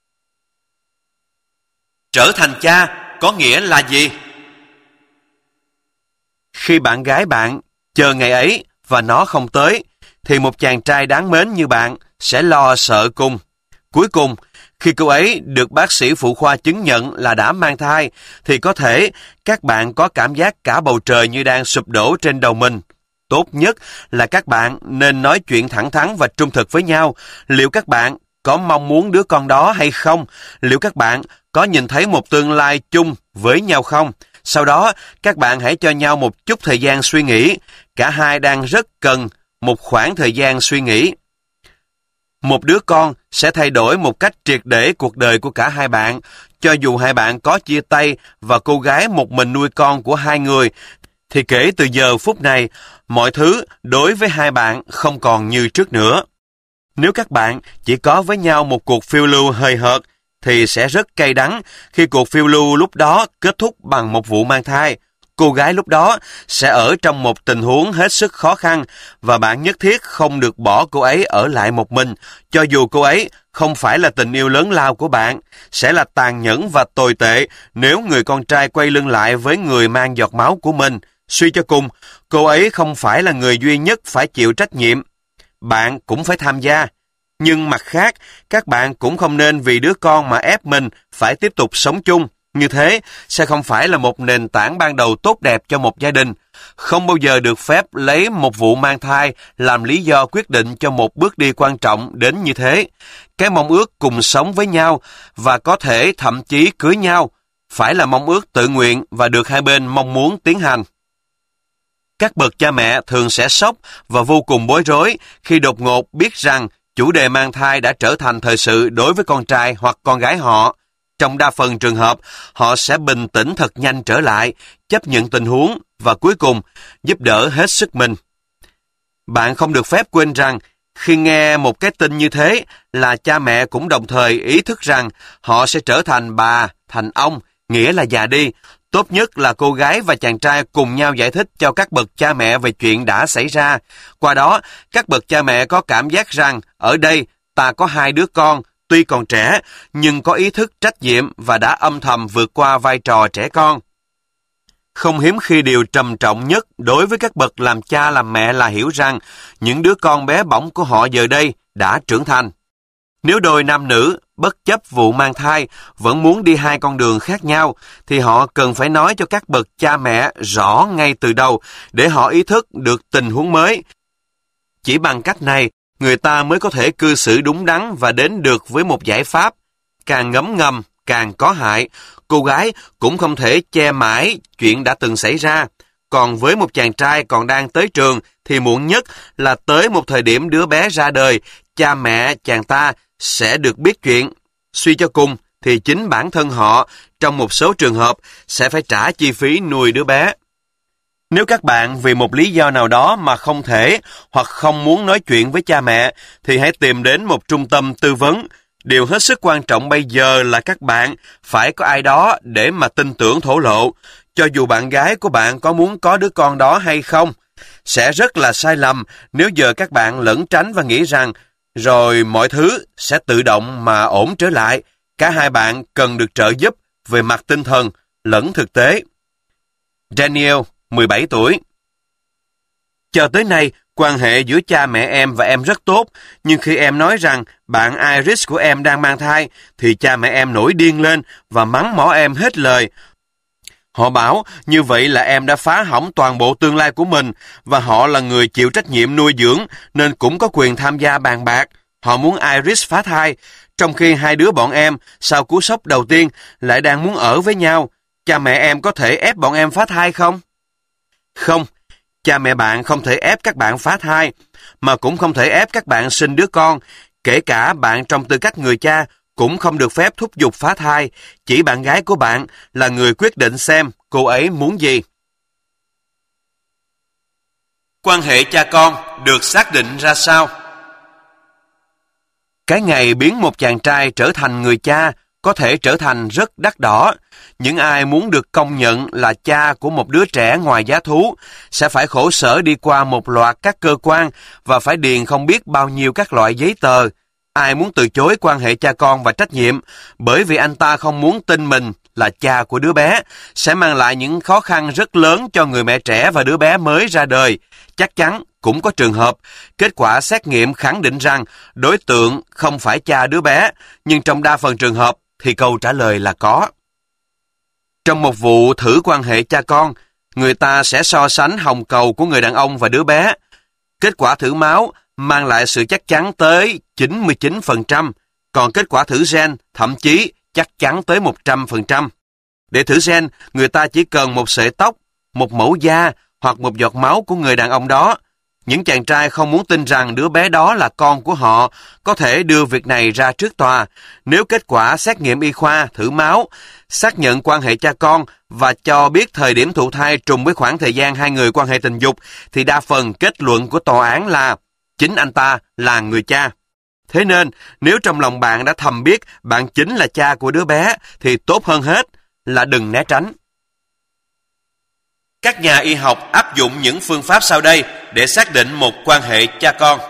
Trở thành cha có nghĩa là gì? Khi bạn gái bạn Chờ ngày ấy và nó không tới, thì một chàng trai đáng mến như bạn sẽ lo sợ cùng. Cuối cùng, khi cô ấy được bác sĩ phụ khoa chứng nhận là đã mang thai, thì có thể các bạn có cảm giác cả bầu trời như đang sụp đổ trên đầu mình. Tốt nhất là các bạn nên nói chuyện thẳng thắn và trung thực với nhau. Liệu các bạn có mong muốn đứa con đó hay không? Liệu các bạn có nhìn thấy một tương lai chung với nhau không? Sau đó, các bạn hãy cho nhau một chút thời gian suy nghĩ. Cả hai đang rất cần một khoảng thời gian suy nghĩ. Một đứa con sẽ thay đổi một cách triệt để cuộc đời của cả hai bạn. Cho dù hai bạn có chia tay và cô gái một mình nuôi con của hai người, thì kể từ giờ phút này, mọi thứ đối với hai bạn không còn như trước nữa. Nếu các bạn chỉ có với nhau một cuộc phiêu lưu hời hợt, thì sẽ rất cay đắng khi cuộc phiêu lưu lúc đó kết thúc bằng một vụ mang thai. Cô gái lúc đó sẽ ở trong một tình huống hết sức khó khăn và bạn nhất thiết không được bỏ cô ấy ở lại một mình, cho dù cô ấy không phải là tình yêu lớn lao của bạn. Sẽ là tàn nhẫn và tồi tệ nếu người con trai quay lưng lại với người mang giọt máu của mình. Suy cho cùng, cô ấy không phải là người duy nhất phải chịu trách nhiệm. Bạn cũng phải tham gia. Nhưng mặt khác, các bạn cũng không nên vì đứa con mà ép mình phải tiếp tục sống chung. Như thế sẽ không phải là một nền tảng ban đầu tốt đẹp cho một gia đình. Không bao giờ được phép lấy một vụ mang thai làm lý do quyết định cho một bước đi quan trọng đến như thế. Cái mong ước cùng sống với nhau và có thể thậm chí cưới nhau phải là mong ước tự nguyện và được hai bên mong muốn tiến hành. Các bậc cha mẹ thường sẽ sốc và vô cùng bối rối khi đột ngột biết rằng chủ đề mang thai đã trở thành thời sự đối với con trai hoặc con gái họ. Trong đa phần trường hợp, họ sẽ bình tĩnh thật nhanh trở lại, chấp nhận tình huống và cuối cùng giúp đỡ hết sức mình. Bạn không được phép quên rằng khi nghe một cái tin như thế là cha mẹ cũng đồng thời ý thức rằng họ sẽ trở thành bà, thành ông, nghĩa là già đi. Tốt nhất là cô gái và chàng trai cùng nhau giải thích cho các bậc cha mẹ về chuyện đã xảy ra. Qua đó, các bậc cha mẹ có cảm giác rằng ở đây ta có hai đứa con, tuy còn trẻ, nhưng có ý thức trách nhiệm và đã âm thầm vượt qua vai trò trẻ con. Không hiếm khi điều trầm trọng nhất đối với các bậc làm cha làm mẹ là hiểu rằng những đứa con bé bỏng của họ giờ đây đã trưởng thành. Nếu đôi nam nữ, bất chấp vụ mang thai, vẫn muốn đi hai con đường khác nhau, thì họ cần phải nói cho các bậc cha mẹ rõ ngay từ đầu để họ ý thức được tình huống mới. Chỉ bằng cách này, người ta mới có thể cư xử đúng đắn và đến được với một giải pháp. Càng ngấm ngầm, càng có hại. Cô gái cũng không thể che mãi chuyện đã từng xảy ra. Còn với một chàng trai còn đang tới trường, thì muộn nhất là tới một thời điểm đứa bé ra đời, cha mẹ chàng ta sẽ được biết chuyện. Suy cho cùng, thì chính bản thân họ, trong một số trường hợp, sẽ phải trả chi phí nuôi đứa bé. Nếu các bạn vì một lý do nào đó mà không thể hoặc không muốn nói chuyện với cha mẹ, thì hãy tìm đến một trung tâm tư vấn. Điều hết sức quan trọng bây giờ là các bạn phải có ai đó để mà tin tưởng thổ lộ. Cho dù bạn gái của bạn có muốn có đứa con đó hay không, sẽ rất là sai lầm nếu giờ các bạn lẩn tránh và nghĩ rằng rồi mọi thứ sẽ tự động mà ổn trở lại. Cả hai bạn cần được trợ giúp về mặt tinh thần lẫn thực tế. Daniel, 17 tuổi. Cho tới nay, quan hệ giữa cha mẹ em và em rất tốt, nhưng khi em nói rằng bạn Iris của em đang mang thai, thì cha mẹ em nổi điên lên và mắng mỏ em hết lời. Họ bảo như vậy là em đã phá hỏng toàn bộ tương lai của mình, và họ là người chịu trách nhiệm nuôi dưỡng nên cũng có quyền tham gia bàn bạc. Họ muốn Iris phá thai, trong khi hai đứa bọn em sau cú sốc đầu tiên lại đang muốn ở với nhau. Cha mẹ em có thể ép bọn em phá thai không? Không, cha mẹ bạn không thể ép các bạn phá thai, mà cũng không thể ép các bạn sinh đứa con. Kể cả bạn trong tư cách người cha cũng không được phép thúc giục phá thai. Chỉ bạn gái của bạn là người quyết định xem cô ấy muốn gì. Quan hệ cha con được xác định ra sao? Cái ngày biến một chàng trai trở thành người cha có thể trở thành rất đắt đỏ. Những ai muốn được công nhận là cha của một đứa trẻ ngoài giá thú sẽ phải khổ sở đi qua một loạt các cơ quan và phải điền không biết bao nhiêu các loại giấy tờ. Ai muốn từ chối quan hệ cha con và trách nhiệm bởi vì anh ta không muốn tin mình là cha của đứa bé, sẽ mang lại những khó khăn rất lớn cho người mẹ trẻ và đứa bé mới ra đời. Chắc chắn cũng có trường hợp, kết quả xét nghiệm khẳng định rằng đối tượng không phải cha đứa bé, nhưng trong đa phần trường hợp thì câu trả lời là có. Trong một vụ thử quan hệ cha con, người ta sẽ so sánh hồng cầu của người đàn ông và đứa bé. Kết quả thử máu mang lại sự chắc chắn tới 99%, còn kết quả thử gen thậm chí chắc chắn tới 100%. Để thử gen, người ta chỉ cần một sợi tóc, một mẫu da hoặc một giọt máu của người đàn ông đó. Những chàng trai không muốn tin rằng đứa bé đó là con của họ có thể đưa việc này ra trước tòa. Nếu kết quả xét nghiệm y khoa, thử máu, xác nhận quan hệ cha con và cho biết thời điểm thụ thai trùng với khoảng thời gian hai người quan hệ tình dục, thì đa phần kết luận của tòa án là chính anh ta là người cha. Thế nên, nếu trong lòng bạn đã thầm biết bạn chính là cha của đứa bé, thì tốt hơn hết là đừng né tránh. Các nhà y học áp dụng những phương pháp sau đây để xác định một quan hệ cha con.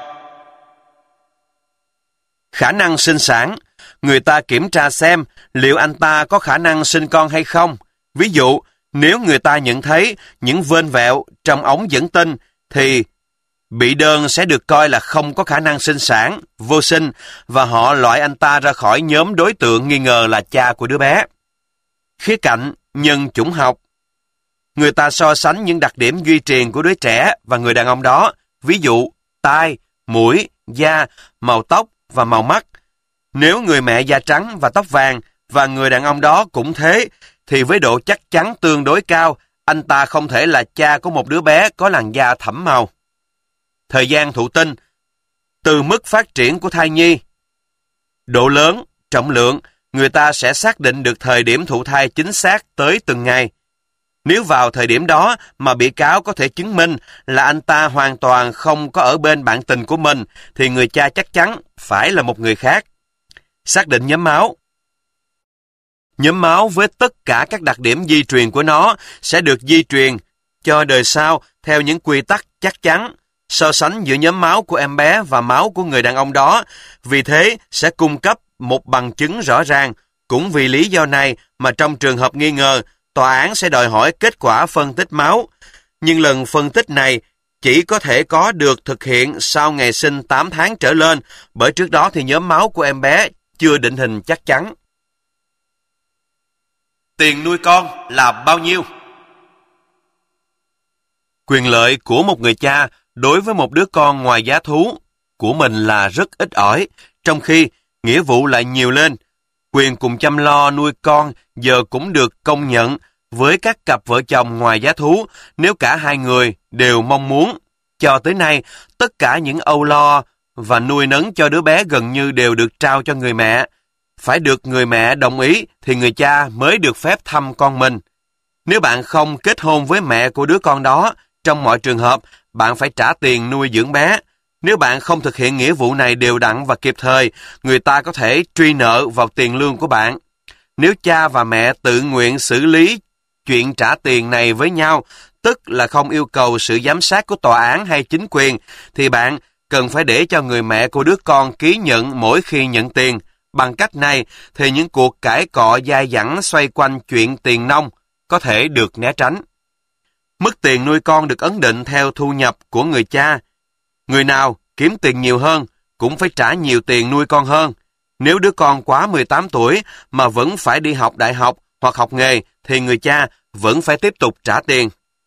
Khả năng sinh sản. Người ta kiểm tra xem liệu anh ta có khả năng sinh con hay không. Ví dụ, nếu người ta nhận thấy những vên vẹo trong ống dẫn tinh, thì bị đơn sẽ được coi là không có khả năng sinh sản, vô sinh, và họ loại anh ta ra khỏi nhóm đối tượng nghi ngờ là cha của đứa bé. Khía cạnh nhân chủng học. Người ta so sánh những đặc điểm duy truyền của đứa trẻ và người đàn ông đó, ví dụ tai, mũi, da, màu tóc và màu mắt. Nếu người mẹ da trắng và tóc vàng và người đàn ông đó cũng thế, thì với độ chắc chắn tương đối cao, anh ta không thể là cha của một đứa bé có làn da thẫm màu. Thời gian thụ tinh. Từ mức phát triển của thai nhi, độ lớn, trọng lượng, người ta sẽ xác định được thời điểm thụ thai chính xác tới từng ngày. Nếu vào thời điểm đó mà bị cáo có thể chứng minh là anh ta hoàn toàn không có ở bên bạn tình của mình, thì người cha chắc chắn phải là một người khác. Xác định nhóm máu. Nhóm máu với tất cả các đặc điểm di truyền của nó sẽ được di truyền cho đời sau theo những quy tắc chắc chắn. So sánh giữa nhóm máu của em bé và máu của người đàn ông đó, vì thế sẽ cung cấp một bằng chứng rõ ràng. Cũng vì lý do này mà trong trường hợp nghi ngờ, tòa án sẽ đòi hỏi kết quả phân tích máu. Nhưng lần phân tích này chỉ có thể có được thực hiện sau ngày sinh 8 tháng trở lên, bởi trước đó thì nhóm máu của em bé chưa định hình chắc chắn. Tiền nuôi con là bao nhiêu? Quyền lợi của một người cha đối với một đứa con ngoài giá thú của mình là rất ít ỏi, trong khi nghĩa vụ lại nhiều lên. Quyền cùng chăm lo nuôi con giờ cũng được công nhận với các cặp vợ chồng ngoài giá thú nếu cả hai người đều mong muốn. Cho tới nay, tất cả những âu lo và nuôi nấng cho đứa bé gần như đều được trao cho người mẹ. Phải được người mẹ đồng ý thì người cha mới được phép thăm con mình. Nếu bạn không kết hôn với mẹ của đứa con đó, trong mọi trường hợp, bạn phải trả tiền nuôi dưỡng bé. Nếu bạn không thực hiện nghĩa vụ này đều đặn và kịp thời, người ta có thể truy nợ vào tiền lương của bạn. Nếu cha và mẹ tự nguyện xử lý chuyện trả tiền này với nhau, tức là không yêu cầu sự giám sát của tòa án hay chính quyền, thì bạn cần phải để cho người mẹ của đứa con ký nhận mỗi khi nhận tiền. Bằng cách này, thì những cuộc cãi cọ dai dẳng xoay quanh chuyện tiền nong có thể được né tránh. Mức tiền nuôi con được ấn định theo thu nhập của người cha. Người nào kiếm tiền nhiều hơn cũng phải trả nhiều tiền nuôi con hơn. Nếu đứa con quá 18 tuổi mà vẫn phải đi học đại học hoặc học nghề, thì người cha vẫn phải tiếp tục trả tiền.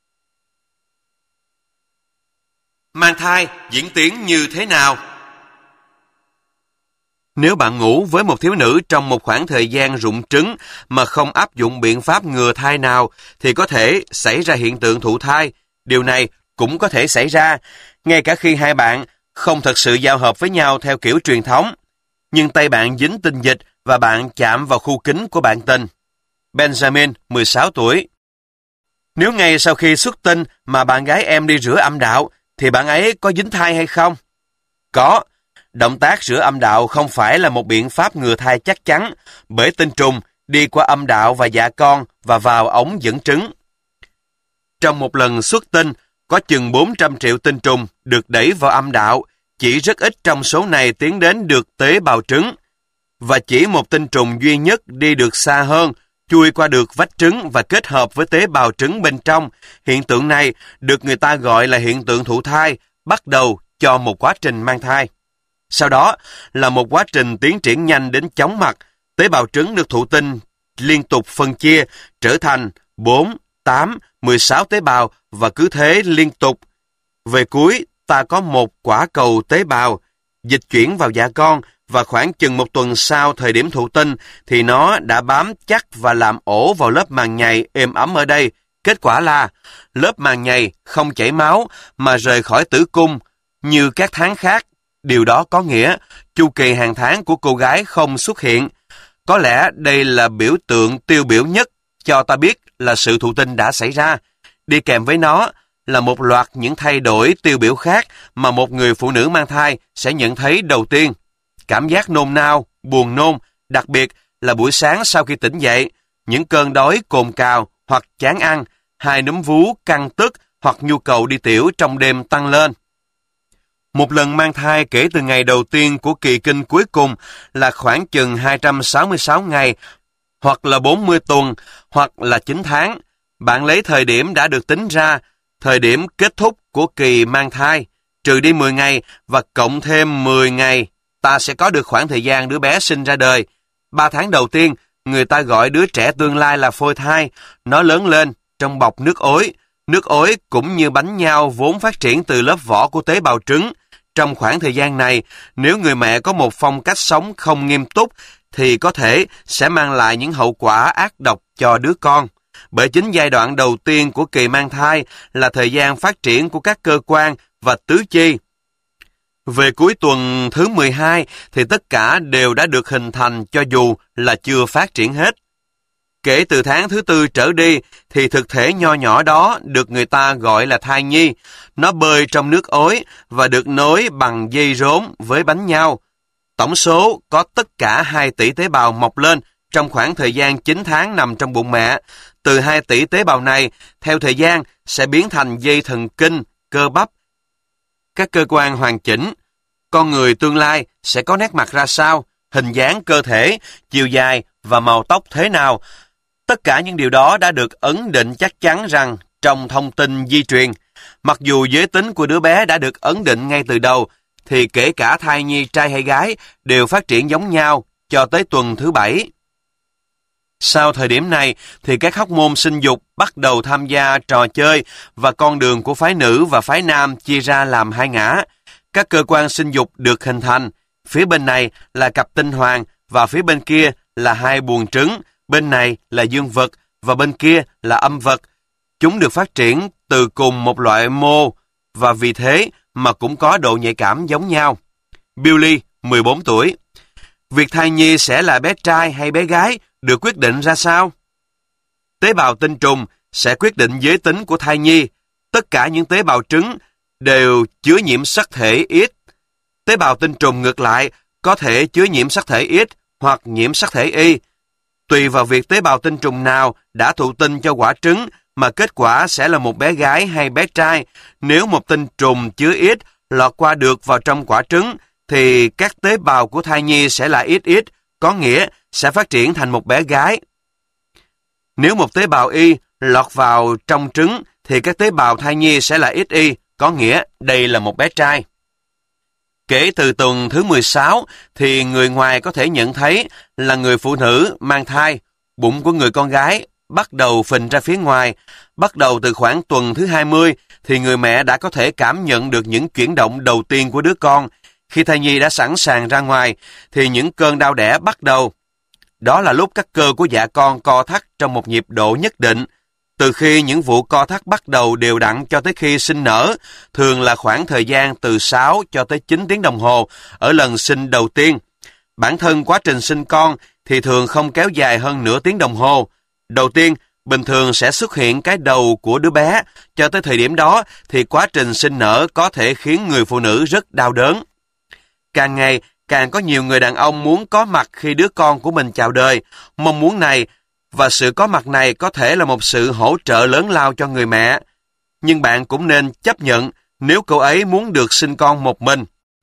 Mang thai diễn tiến như thế nào? Nếu bạn ngủ với một thiếu nữ trong một khoảng thời gian rụng trứng mà không áp dụng biện pháp ngừa thai nào, thì có thể xảy ra hiện tượng thụ thai. Điều này cũng có thể xảy ra, ngay cả khi hai bạn không thật sự giao hợp với nhau theo kiểu truyền thống. Nhưng tay bạn dính tinh dịch và bạn chạm vào khu kính của bạn tình. Benjamin, 16 tuổi. Nếu ngay sau khi xuất tinh mà bạn gái em đi rửa âm đạo, thì bạn ấy có dính thai hay không? Có. Động tác rửa âm đạo không phải là một biện pháp ngừa thai chắc chắn, bởi tinh trùng đi qua âm đạo và dạ con và vào ống dẫn trứng. Trong một lần xuất tinh, có chừng 400 triệu tinh trùng được đẩy vào âm đạo, chỉ rất ít trong số này tiến đến được tế bào trứng. Và chỉ một tinh trùng duy nhất đi được xa hơn, chui qua được vách trứng và kết hợp với tế bào trứng bên trong. Hiện tượng này được người ta gọi là hiện tượng thụ thai, bắt đầu cho một quá trình mang thai. Sau đó là một quá trình tiến triển nhanh đến chóng mặt. Tế bào trứng được thụ tinh liên tục phân chia trở thành 4, 8, 16 tế bào và cứ thế liên tục. Về cuối, ta có một quả cầu tế bào dịch chuyển vào dạ con và khoảng chừng một tuần sau thời điểm thụ tinh thì nó đã bám chắc và làm ổ vào lớp màng nhầy êm ấm ở đây. Kết quả là lớp màng nhầy không chảy máu mà rời khỏi tử cung như các tháng khác. Điều đó có nghĩa chu kỳ hàng tháng của cô gái không xuất hiện. Có lẽ đây là biểu tượng tiêu biểu nhất cho ta biết là sự thụ tinh đã xảy ra. Đi kèm với nó là một loạt những thay đổi tiêu biểu khác mà một người phụ nữ mang thai sẽ nhận thấy đầu tiên. Cảm giác nôn nao, buồn nôn, đặc biệt là buổi sáng sau khi tỉnh dậy, những cơn đói cồn cào hoặc chán ăn, hai núm vú căng tức hoặc nhu cầu đi tiểu trong đêm tăng lên. Một lần mang thai kể từ ngày đầu tiên của kỳ kinh cuối cùng là khoảng chừng 266 ngày, hoặc là 40 tuần, hoặc là 9 tháng. Bạn lấy thời điểm đã được tính ra, thời điểm kết thúc của kỳ mang thai, trừ đi 10 ngày và cộng thêm 10 ngày, ta sẽ có được khoảng thời gian đứa bé sinh ra đời. 3 tháng đầu tiên, người ta gọi đứa trẻ tương lai là phôi thai. Nó lớn lên trong bọc nước ối. Nước ối cũng như bánh nhau vốn phát triển từ lớp vỏ của tế bào trứng. Trong khoảng thời gian này, nếu người mẹ có một phong cách sống không nghiêm túc, thì có thể sẽ mang lại những hậu quả ác độc cho đứa con. Bởi chính giai đoạn đầu tiên của kỳ mang thai là thời gian phát triển của các cơ quan và tứ chi. Về cuối tuần thứ 12 thì tất cả đều đã được hình thành cho dù là chưa phát triển hết. Kể từ tháng thứ 4 trở đi thì thực thể nho nhỏ đó được người ta gọi là thai nhi. Nó bơi trong nước ối và được nối bằng dây rốn với bánh nhau. Tổng số có tất cả 2 tỷ tế bào mọc lên trong khoảng thời gian 9 tháng nằm trong bụng mẹ. Từ 2 tỷ tế bào này, theo thời gian, sẽ biến thành dây thần kinh, cơ bắp, các cơ quan hoàn chỉnh. Con người tương lai sẽ có nét mặt ra sao, hình dáng cơ thể, chiều dài và màu tóc thế nào. Tất cả những điều đó đã được ấn định chắc chắn rằng trong thông tin di truyền. Mặc dù giới tính của đứa bé đã được ấn định ngay từ đầu, thì kể cả thai nhi trai hay gái đều phát triển giống nhau cho tới tuần thứ 7. Sau thời điểm này thì các hormone sinh dục bắt đầu tham gia trò chơi và con đường của phái nữ và phái nam chia ra làm 2 ngã. Các cơ quan sinh dục được hình thành, phía bên này là cặp tinh hoàng và phía bên kia là 2 buồng trứng, bên này là dương vật và bên kia là âm vật. Chúng được phát triển từ cùng một loại mô và vì thế mà cũng có độ nhạy cảm giống nhau. Billy, 14 tuổi. Việc thai nhi sẽ là bé trai hay bé gái được quyết định ra sao? Tế bào tinh trùng sẽ quyết định giới tính của thai nhi. Tất cả những tế bào trứng đều chứa nhiễm sắc thể X. Tế bào tinh trùng ngược lại có thể chứa nhiễm sắc thể X hoặc nhiễm sắc thể Y. Tùy vào việc tế bào tinh trùng nào đã thụ tinh cho quả trứng mà kết quả sẽ là một bé gái hay bé trai. Nếu một tinh trùng chứa X lọt qua được vào trong quả trứng thì các tế bào của thai nhi sẽ là XX, có nghĩa sẽ phát triển thành một bé gái. Nếu một tế bào Y lọt vào trong trứng thì các tế bào thai nhi sẽ là XY, có nghĩa đây là một bé trai. Kể từ tuần thứ 16 thì người ngoài có thể nhận thấy là người phụ nữ mang thai, bụng của người con gái bắt đầu phình ra phía ngoài. Bắt đầu từ khoảng tuần thứ 20 thì người mẹ đã có thể cảm nhận được những chuyển động đầu tiên của đứa con. Khi thai nhi đã sẵn sàng ra ngoài thì những cơn đau đẻ bắt đầu. Đó là lúc các cơ của dạ con co thắt trong một nhịp độ nhất định. Từ khi những vụ co thắt bắt đầu đều đặn cho tới khi sinh nở, thường là khoảng thời gian từ 6 cho tới 9 tiếng đồng hồ ở lần sinh đầu tiên. Bản thân quá trình sinh con thì thường không kéo dài hơn nửa tiếng đồng hồ. Đầu tiên, bình thường sẽ xuất hiện cái đầu của đứa bé. Cho tới thời điểm đó thì quá trình sinh nở có thể khiến người phụ nữ rất đau đớn. Càng ngày, càng có nhiều người đàn ông muốn có mặt khi đứa con của mình chào đời. Mong muốn này và sự có mặt này có thể là một sự hỗ trợ lớn lao cho người mẹ. Nhưng bạn cũng nên chấp nhận nếu cô ấy muốn được sinh con một mình.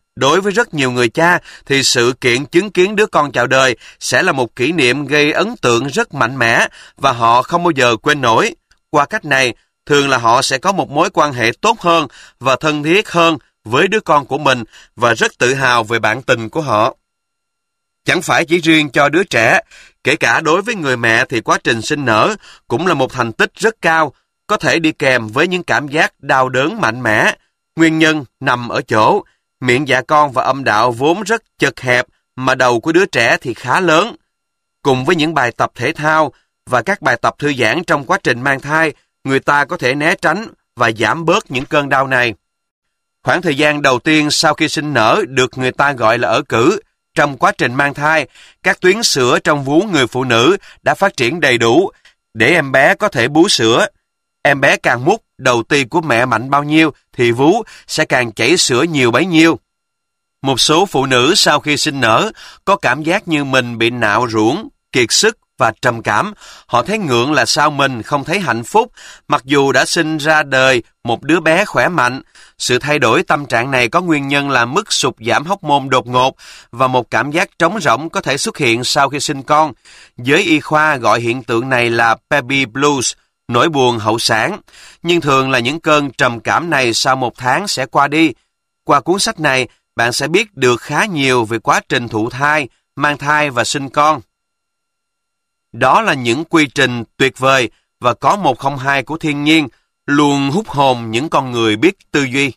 Đối với rất nhiều người cha thì sự kiện chứng kiến đứa con chào đời sẽ là một kỷ niệm gây ấn tượng rất mạnh mẽ và họ không bao giờ quên nổi. Qua cách này, thường là họ sẽ có một mối quan hệ tốt hơn và thân thiết hơn với đứa con của mình và rất tự hào về bản tình của họ. Chẳng phải chỉ riêng cho đứa trẻ, kể cả đối với người mẹ thì quá trình sinh nở cũng là một thành tích rất cao, có thể đi kèm với những cảm giác đau đớn mạnh mẽ. Nguyên nhân nằm ở chỗ, miệng dạ con và âm đạo vốn rất chật hẹp mà đầu của đứa trẻ thì khá lớn. Cùng với những bài tập thể thao và các bài tập thư giãn trong quá trình mang thai, người ta có thể né tránh và giảm bớt những cơn đau này. Khoảng thời gian đầu tiên sau khi sinh nở được người ta gọi là ở cữ. Trong quá trình mang thai, các tuyến sữa trong vú người phụ nữ đã phát triển đầy đủ để em bé có thể bú sữa. Em bé càng mút đầu ti của mẹ mạnh bao nhiêu thì vú sẽ càng chảy sữa nhiều bấy nhiêu. Một số phụ nữ sau khi sinh nở có cảm giác như mình bị nạo ruỗng, kiệt sức và trầm cảm. Họ thấy ngượng là sao mình không thấy hạnh phúc mặc dù đã sinh ra đời một đứa bé khỏe mạnh. Sự thay đổi tâm trạng này có nguyên nhân là mức sụt giảm hormone đột ngột và một cảm giác trống rỗng có thể xuất hiện sau khi sinh con. Giới y khoa gọi hiện tượng này là baby blues, nỗi buồn hậu sản. Nhưng thường là những cơn trầm cảm này sau 1 tháng sẽ qua đi. Qua cuốn sách này, bạn sẽ biết được khá nhiều về quá trình thụ thai, mang thai và sinh con. Đó là những quy trình tuyệt vời và có 102 của thiên nhiên, luôn hút hồn những con người biết tư duy.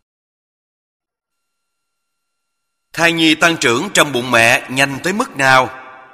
Thai nhi tăng trưởng trong bụng mẹ nhanh tới mức nào?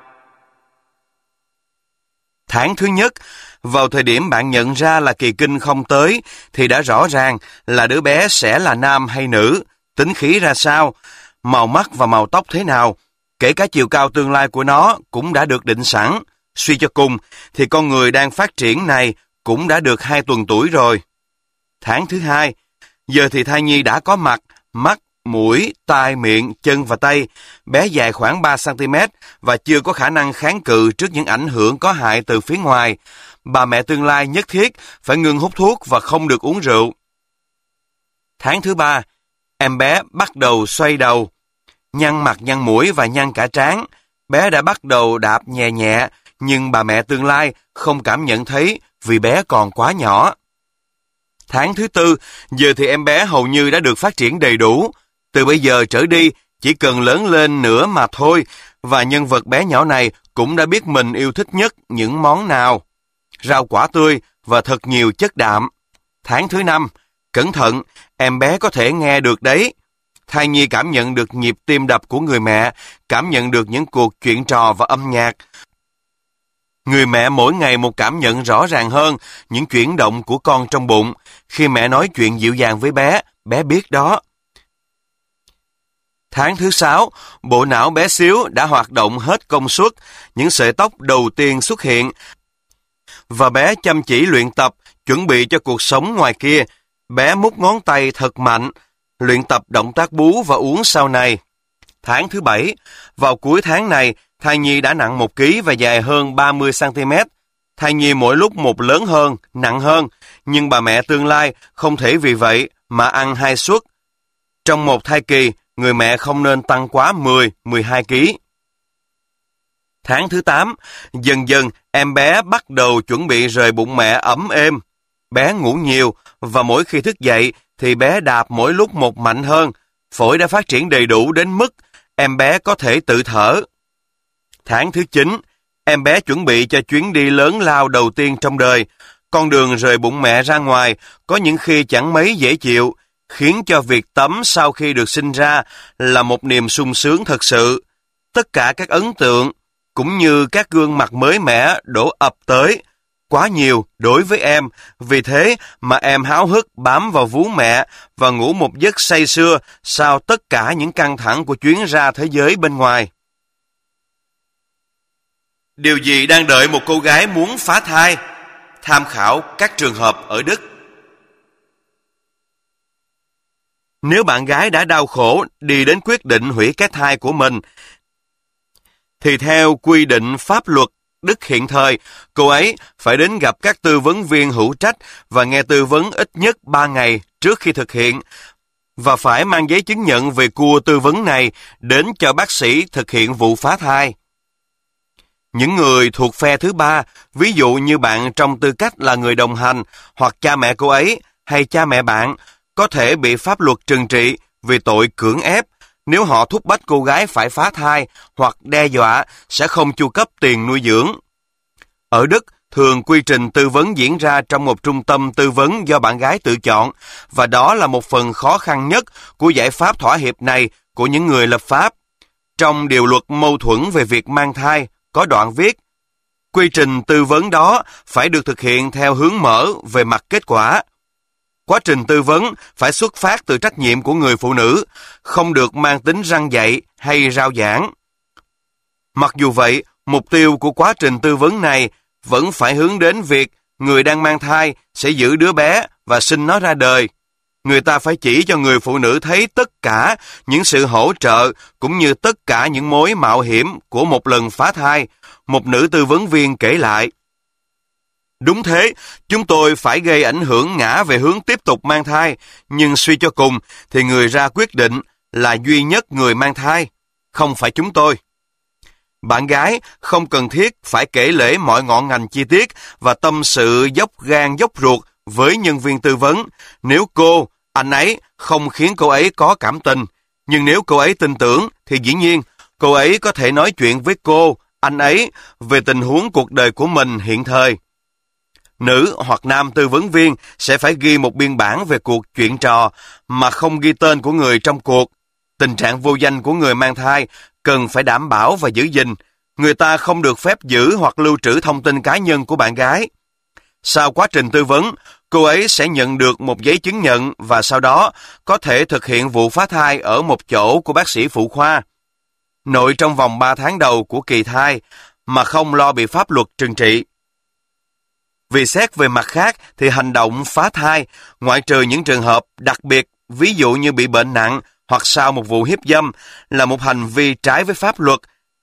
Tháng thứ nhất, vào thời điểm bạn nhận ra là kỳ kinh không tới, thì đã rõ ràng là đứa bé sẽ là nam hay nữ, tính khí ra sao, màu mắt và màu tóc thế nào, kể cả chiều cao tương lai của nó cũng đã được định sẵn. Suy cho cùng, thì con người đang phát triển này cũng đã được 2 tuần tuổi rồi. Tháng thứ 2, giờ thì thai nhi đã có mặt, mắt, mũi, tai, miệng, chân và tay. Bé dài khoảng 3 cm và chưa có khả năng kháng cự trước những ảnh hưởng có hại từ phía ngoài. Bà mẹ tương lai nhất thiết phải ngừng hút thuốc và không được uống rượu. Tháng thứ 3, em bé bắt đầu xoay đầu, nhăn mặt nhăn mũi và nhăn cả trán. Bé đã bắt đầu đạp nhẹ nhẹ, nhưng bà mẹ tương lai không cảm nhận thấy vì bé còn quá nhỏ. Tháng thứ 4, giờ thì em bé hầu như đã được phát triển đầy đủ. Từ bây giờ trở đi, chỉ cần lớn lên nữa mà thôi, và nhân vật bé nhỏ này cũng đã biết mình yêu thích nhất những món nào. Rau quả tươi và thật nhiều chất đạm. Tháng thứ 5, cẩn thận, em bé có thể nghe được đấy. Thai nhi cảm nhận được nhịp tim đập của người mẹ, cảm nhận được những cuộc chuyện trò và âm nhạc. Người mẹ mỗi ngày một cảm nhận rõ ràng hơn những chuyển động của con trong bụng. Khi mẹ nói chuyện dịu dàng với bé, bé biết đó. Tháng thứ 6, bộ não bé xíu đã hoạt động hết công suất, những sợi tóc đầu tiên xuất hiện. Và bé chăm chỉ luyện tập, chuẩn bị cho cuộc sống ngoài kia. Bé mút ngón tay thật mạnh, luyện tập động tác bú và uống sau này. Tháng thứ 7, vào cuối tháng này, thai nhi đã nặng 1 kg và dài hơn 30 cm. Thai nhi mỗi lúc một lớn hơn, nặng hơn, nhưng bà mẹ tương lai không thể vì vậy mà ăn 2 suất. Trong một thai kỳ, người mẹ không nên tăng quá 10-12 kg. Tháng thứ 8, dần dần em bé bắt đầu chuẩn bị rời bụng mẹ ấm êm. Bé ngủ nhiều và mỗi khi thức dậy thì bé đạp mỗi lúc một mạnh hơn. Phổi đã phát triển đầy đủ đến mức em bé có thể tự thở. Tháng thứ 9, em bé chuẩn bị cho chuyến đi lớn lao đầu tiên trong đời. Con đường rời bụng mẹ ra ngoài có những khi chẳng mấy dễ chịu, khiến cho việc tắm sau khi được sinh ra là một niềm sung sướng thật sự. Tất cả các ấn tượng, cũng như các gương mặt mới mẻ đổ ập tới, quá nhiều đối với em, vì thế mà em háo hức bám vào vú mẹ và ngủ một giấc say sưa sau tất cả những căng thẳng của chuyến ra thế giới bên ngoài. Điều gì đang đợi một cô gái muốn phá thai? Tham khảo các trường hợp ở Đức. Nếu bạn gái đã đau khổ đi đến quyết định hủy cái thai của mình, thì theo quy định pháp luật Đức hiện thời, cô ấy phải đến gặp các tư vấn viên hữu trách và nghe tư vấn ít nhất 3 ngày trước khi thực hiện. và phải mang giấy chứng nhận về cua tư vấn này đến cho bác sĩ thực hiện vụ phá thai. Những người thuộc phe thứ ba, ví dụ như bạn trong tư cách là người đồng hành hoặc cha mẹ cô ấy hay cha mẹ bạn, có thể bị pháp luật trừng trị vì tội cưỡng ép nếu họ thúc bách cô gái phải phá thai hoặc đe dọa sẽ không chu cấp tiền nuôi dưỡng. Ở Đức, thường quy trình tư vấn diễn ra trong một trung tâm tư vấn do bạn gái tự chọn, và đó là một phần khó khăn nhất của giải pháp thỏa hiệp này của những người lập pháp. Trong điều luật mâu thuẫn về việc mang thai, có đoạn viết, quy trình tư vấn đó phải được thực hiện theo hướng mở về mặt kết quả. Quá trình tư vấn phải xuất phát từ trách nhiệm của người phụ nữ, không được mang tính răn dạy hay rao giảng. Mặc dù vậy, mục tiêu của quá trình tư vấn này vẫn phải hướng đến việc người đang mang thai sẽ giữ đứa bé và sinh nó ra đời. Người ta phải chỉ cho người phụ nữ thấy tất cả những sự hỗ trợ cũng như tất cả những mối mạo hiểm của một lần phá thai, một nữ tư vấn viên kể lại. Đúng thế, chúng tôi phải gây ảnh hưởng ngã về hướng tiếp tục mang thai, nhưng suy cho cùng thì người ra quyết định là duy nhất người mang thai, không phải chúng tôi. Bạn gái không cần thiết phải kể lể mọi ngọn ngành chi tiết và tâm sự dốc gan dốc ruột với nhân viên tư vấn nếu anh ấy không khiến cô ấy có cảm tình. Nhưng nếu cô ấy tin tưởng thì dĩ nhiên cô ấy có thể nói chuyện với anh ấy về tình huống cuộc đời của mình hiện thời. Nữ hoặc nam tư vấn viên sẽ phải ghi một biên bản về cuộc chuyện trò mà không ghi tên của người trong cuộc. Tình trạng vô danh của người mang thai cần phải đảm bảo và giữ gìn. Người ta không được phép giữ hoặc lưu trữ thông tin cá nhân của bạn gái. Sau quá trình tư vấn, cô ấy sẽ nhận được một giấy chứng nhận và sau đó có thể thực hiện vụ phá thai ở một chỗ của bác sĩ phụ khoa. Nội trong vòng 3 tháng đầu của kỳ thai mà không lo bị pháp luật trừng trị. Vì xét về mặt khác thì hành động phá thai, ngoại trừ những trường hợp đặc biệt, ví dụ như bị bệnh nặng hoặc sau một vụ hiếp dâm, là một hành vi trái với pháp luật.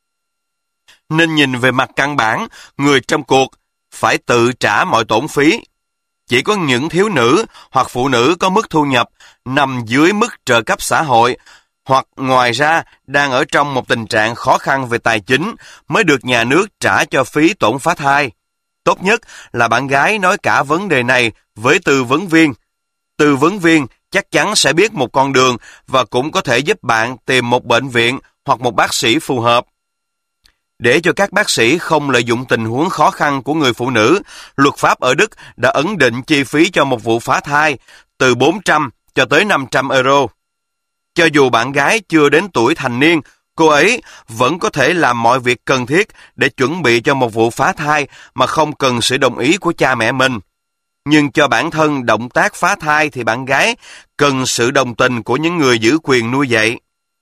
Nên nhìn về mặt căn bản, người trong cuộc phải tự trả mọi tổn phí. Chỉ có những thiếu nữ hoặc phụ nữ có mức thu nhập nằm dưới mức trợ cấp xã hội hoặc ngoài ra đang ở trong một tình trạng khó khăn về tài chính mới được nhà nước trả cho phí tổn phá thai. Tốt nhất là bạn gái nói cả vấn đề này với tư vấn viên. Tư vấn viên chắc chắn sẽ biết một con đường và cũng có thể giúp bạn tìm một bệnh viện hoặc một bác sĩ phù hợp. Để cho các bác sĩ không lợi dụng tình huống khó khăn của người phụ nữ, luật pháp ở Đức đã ấn định chi phí cho một vụ phá thai từ 400 cho tới 500 euro. Cho dù bạn gái chưa đến tuổi thành niên, cô ấy vẫn có thể làm mọi việc cần thiết để chuẩn bị cho một vụ phá thai mà không cần sự đồng ý của cha mẹ mình. Nhưng cho bản thân động tác phá thai thì bạn gái cần sự đồng tình của những người giữ quyền nuôi dạy.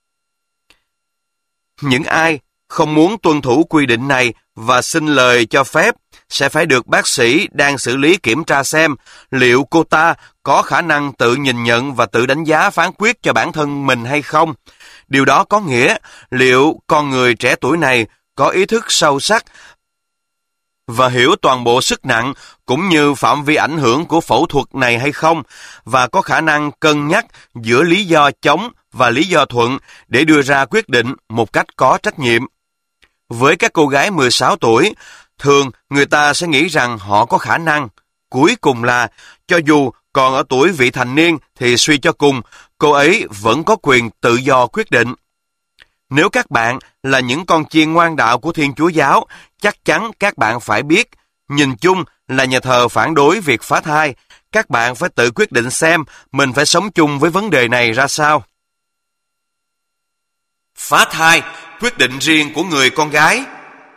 Những ai không muốn tuân thủ quy định này và xin lời cho phép sẽ phải được bác sĩ đang xử lý kiểm tra xem liệu cô ta có khả năng tự nhìn nhận và tự đánh giá phán quyết cho bản thân mình hay không. Điều đó có nghĩa liệu con người trẻ tuổi này có ý thức sâu sắc và hiểu toàn bộ sức nặng cũng như phạm vi ảnh hưởng của phẫu thuật này hay không, và có khả năng cân nhắc giữa lý do chống và lý do thuận để đưa ra quyết định một cách có trách nhiệm. Với các cô gái 16 tuổi, thường người ta sẽ nghĩ rằng họ có khả năng. Cuối cùng là, cho dù còn ở tuổi vị thành niên thì suy cho cùng, cô ấy vẫn có quyền tự do quyết định. Nếu các bạn là những con chiên ngoan đạo của Thiên Chúa Giáo, chắc chắn các bạn phải biết, nhìn chung là nhà thờ phản đối việc phá thai. Các bạn phải tự quyết định xem mình phải sống chung với vấn đề này ra sao. Phá thai, quyết định riêng của người con gái.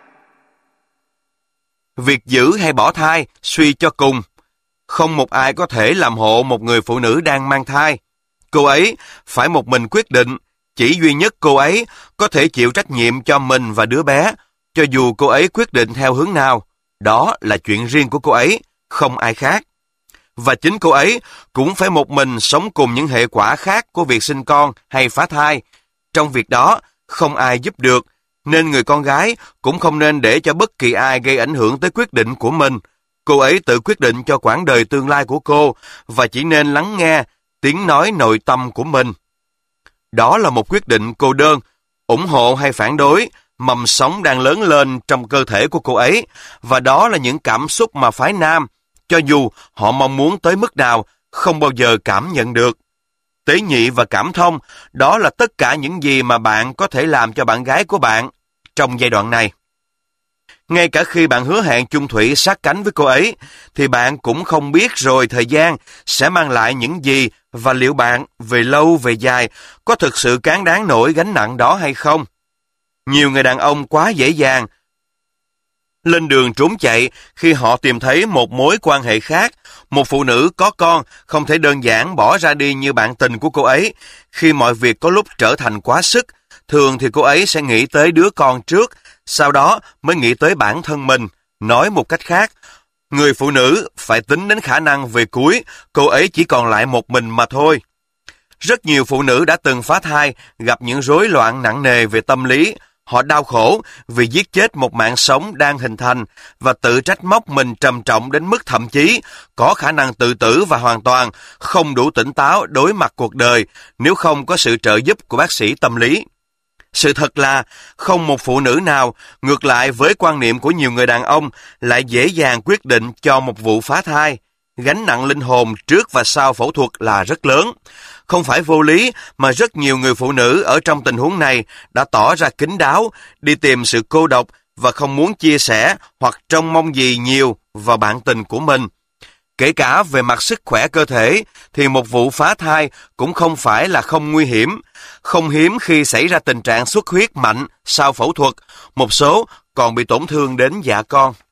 Việc giữ hay bỏ thai, suy cho cùng, không một ai có thể làm hộ một người phụ nữ đang mang thai. Cô ấy phải một mình quyết định, chỉ duy nhất cô ấy có thể chịu trách nhiệm cho mình và đứa bé, cho dù cô ấy quyết định theo hướng nào. Đó là chuyện riêng của cô ấy, không ai khác. Và chính cô ấy cũng phải một mình sống cùng những hệ quả khác của việc sinh con hay phá thai. Trong việc đó, không ai giúp được, nên người con gái cũng không nên để cho bất kỳ ai gây ảnh hưởng tới quyết định của mình. Cô ấy tự quyết định cho quãng đời tương lai của cô và chỉ nên lắng nghe tiếng nói nội tâm của mình. Đó là một quyết định cô đơn, ủng hộ hay phản đối, mầm sống đang lớn lên trong cơ thể của cô ấy, và đó là những cảm xúc mà phái nam, cho dù họ mong muốn tới mức nào, không bao giờ cảm nhận được. Tế nhị và cảm thông, đó là tất cả những gì mà bạn có thể làm cho bạn gái của bạn trong giai đoạn này. Ngay cả khi bạn hứa hẹn chung thủy sát cánh với cô ấy, thì bạn cũng không biết rồi thời gian sẽ mang lại những gì và liệu bạn về lâu về dài có thực sự cán đáng nổi gánh nặng đó hay không. Nhiều người đàn ông quá dễ dàng lên đường trốn chạy khi họ tìm thấy một mối quan hệ khác. Một phụ nữ có con không thể đơn giản bỏ ra đi như bạn tình của cô ấy. Khi mọi việc có lúc trở thành quá sức, thường thì cô ấy sẽ nghĩ tới đứa con trước, sau đó mới nghĩ tới bản thân mình. Nói một cách khác, người phụ nữ phải tính đến khả năng về cuối, cô ấy chỉ còn lại một mình mà thôi. Rất nhiều phụ nữ đã từng phá thai, gặp những rối loạn nặng nề về tâm lý. Họ đau khổ vì giết chết một mạng sống đang hình thành và tự trách móc mình trầm trọng đến mức thậm chí có khả năng tự tử và hoàn toàn không đủ tỉnh táo đối mặt cuộc đời nếu không có sự trợ giúp của bác sĩ tâm lý. Sự thật là không một phụ nữ nào, ngược lại với quan niệm của nhiều người đàn ông, lại dễ dàng quyết định cho một vụ phá thai. Gánh nặng linh hồn trước và sau phẫu thuật là rất lớn. Không phải vô lý mà rất nhiều người phụ nữ ở trong tình huống này đã tỏ ra kín đáo, đi tìm sự cô độc và không muốn chia sẻ hoặc trông mong gì nhiều vào bạn tình của mình. Kể cả về mặt sức khỏe cơ thể, thì một vụ phá thai cũng không phải là không nguy hiểm. Không hiếm khi xảy ra tình trạng xuất huyết mạnh sau phẫu thuật, một số còn bị tổn thương đến dạ con.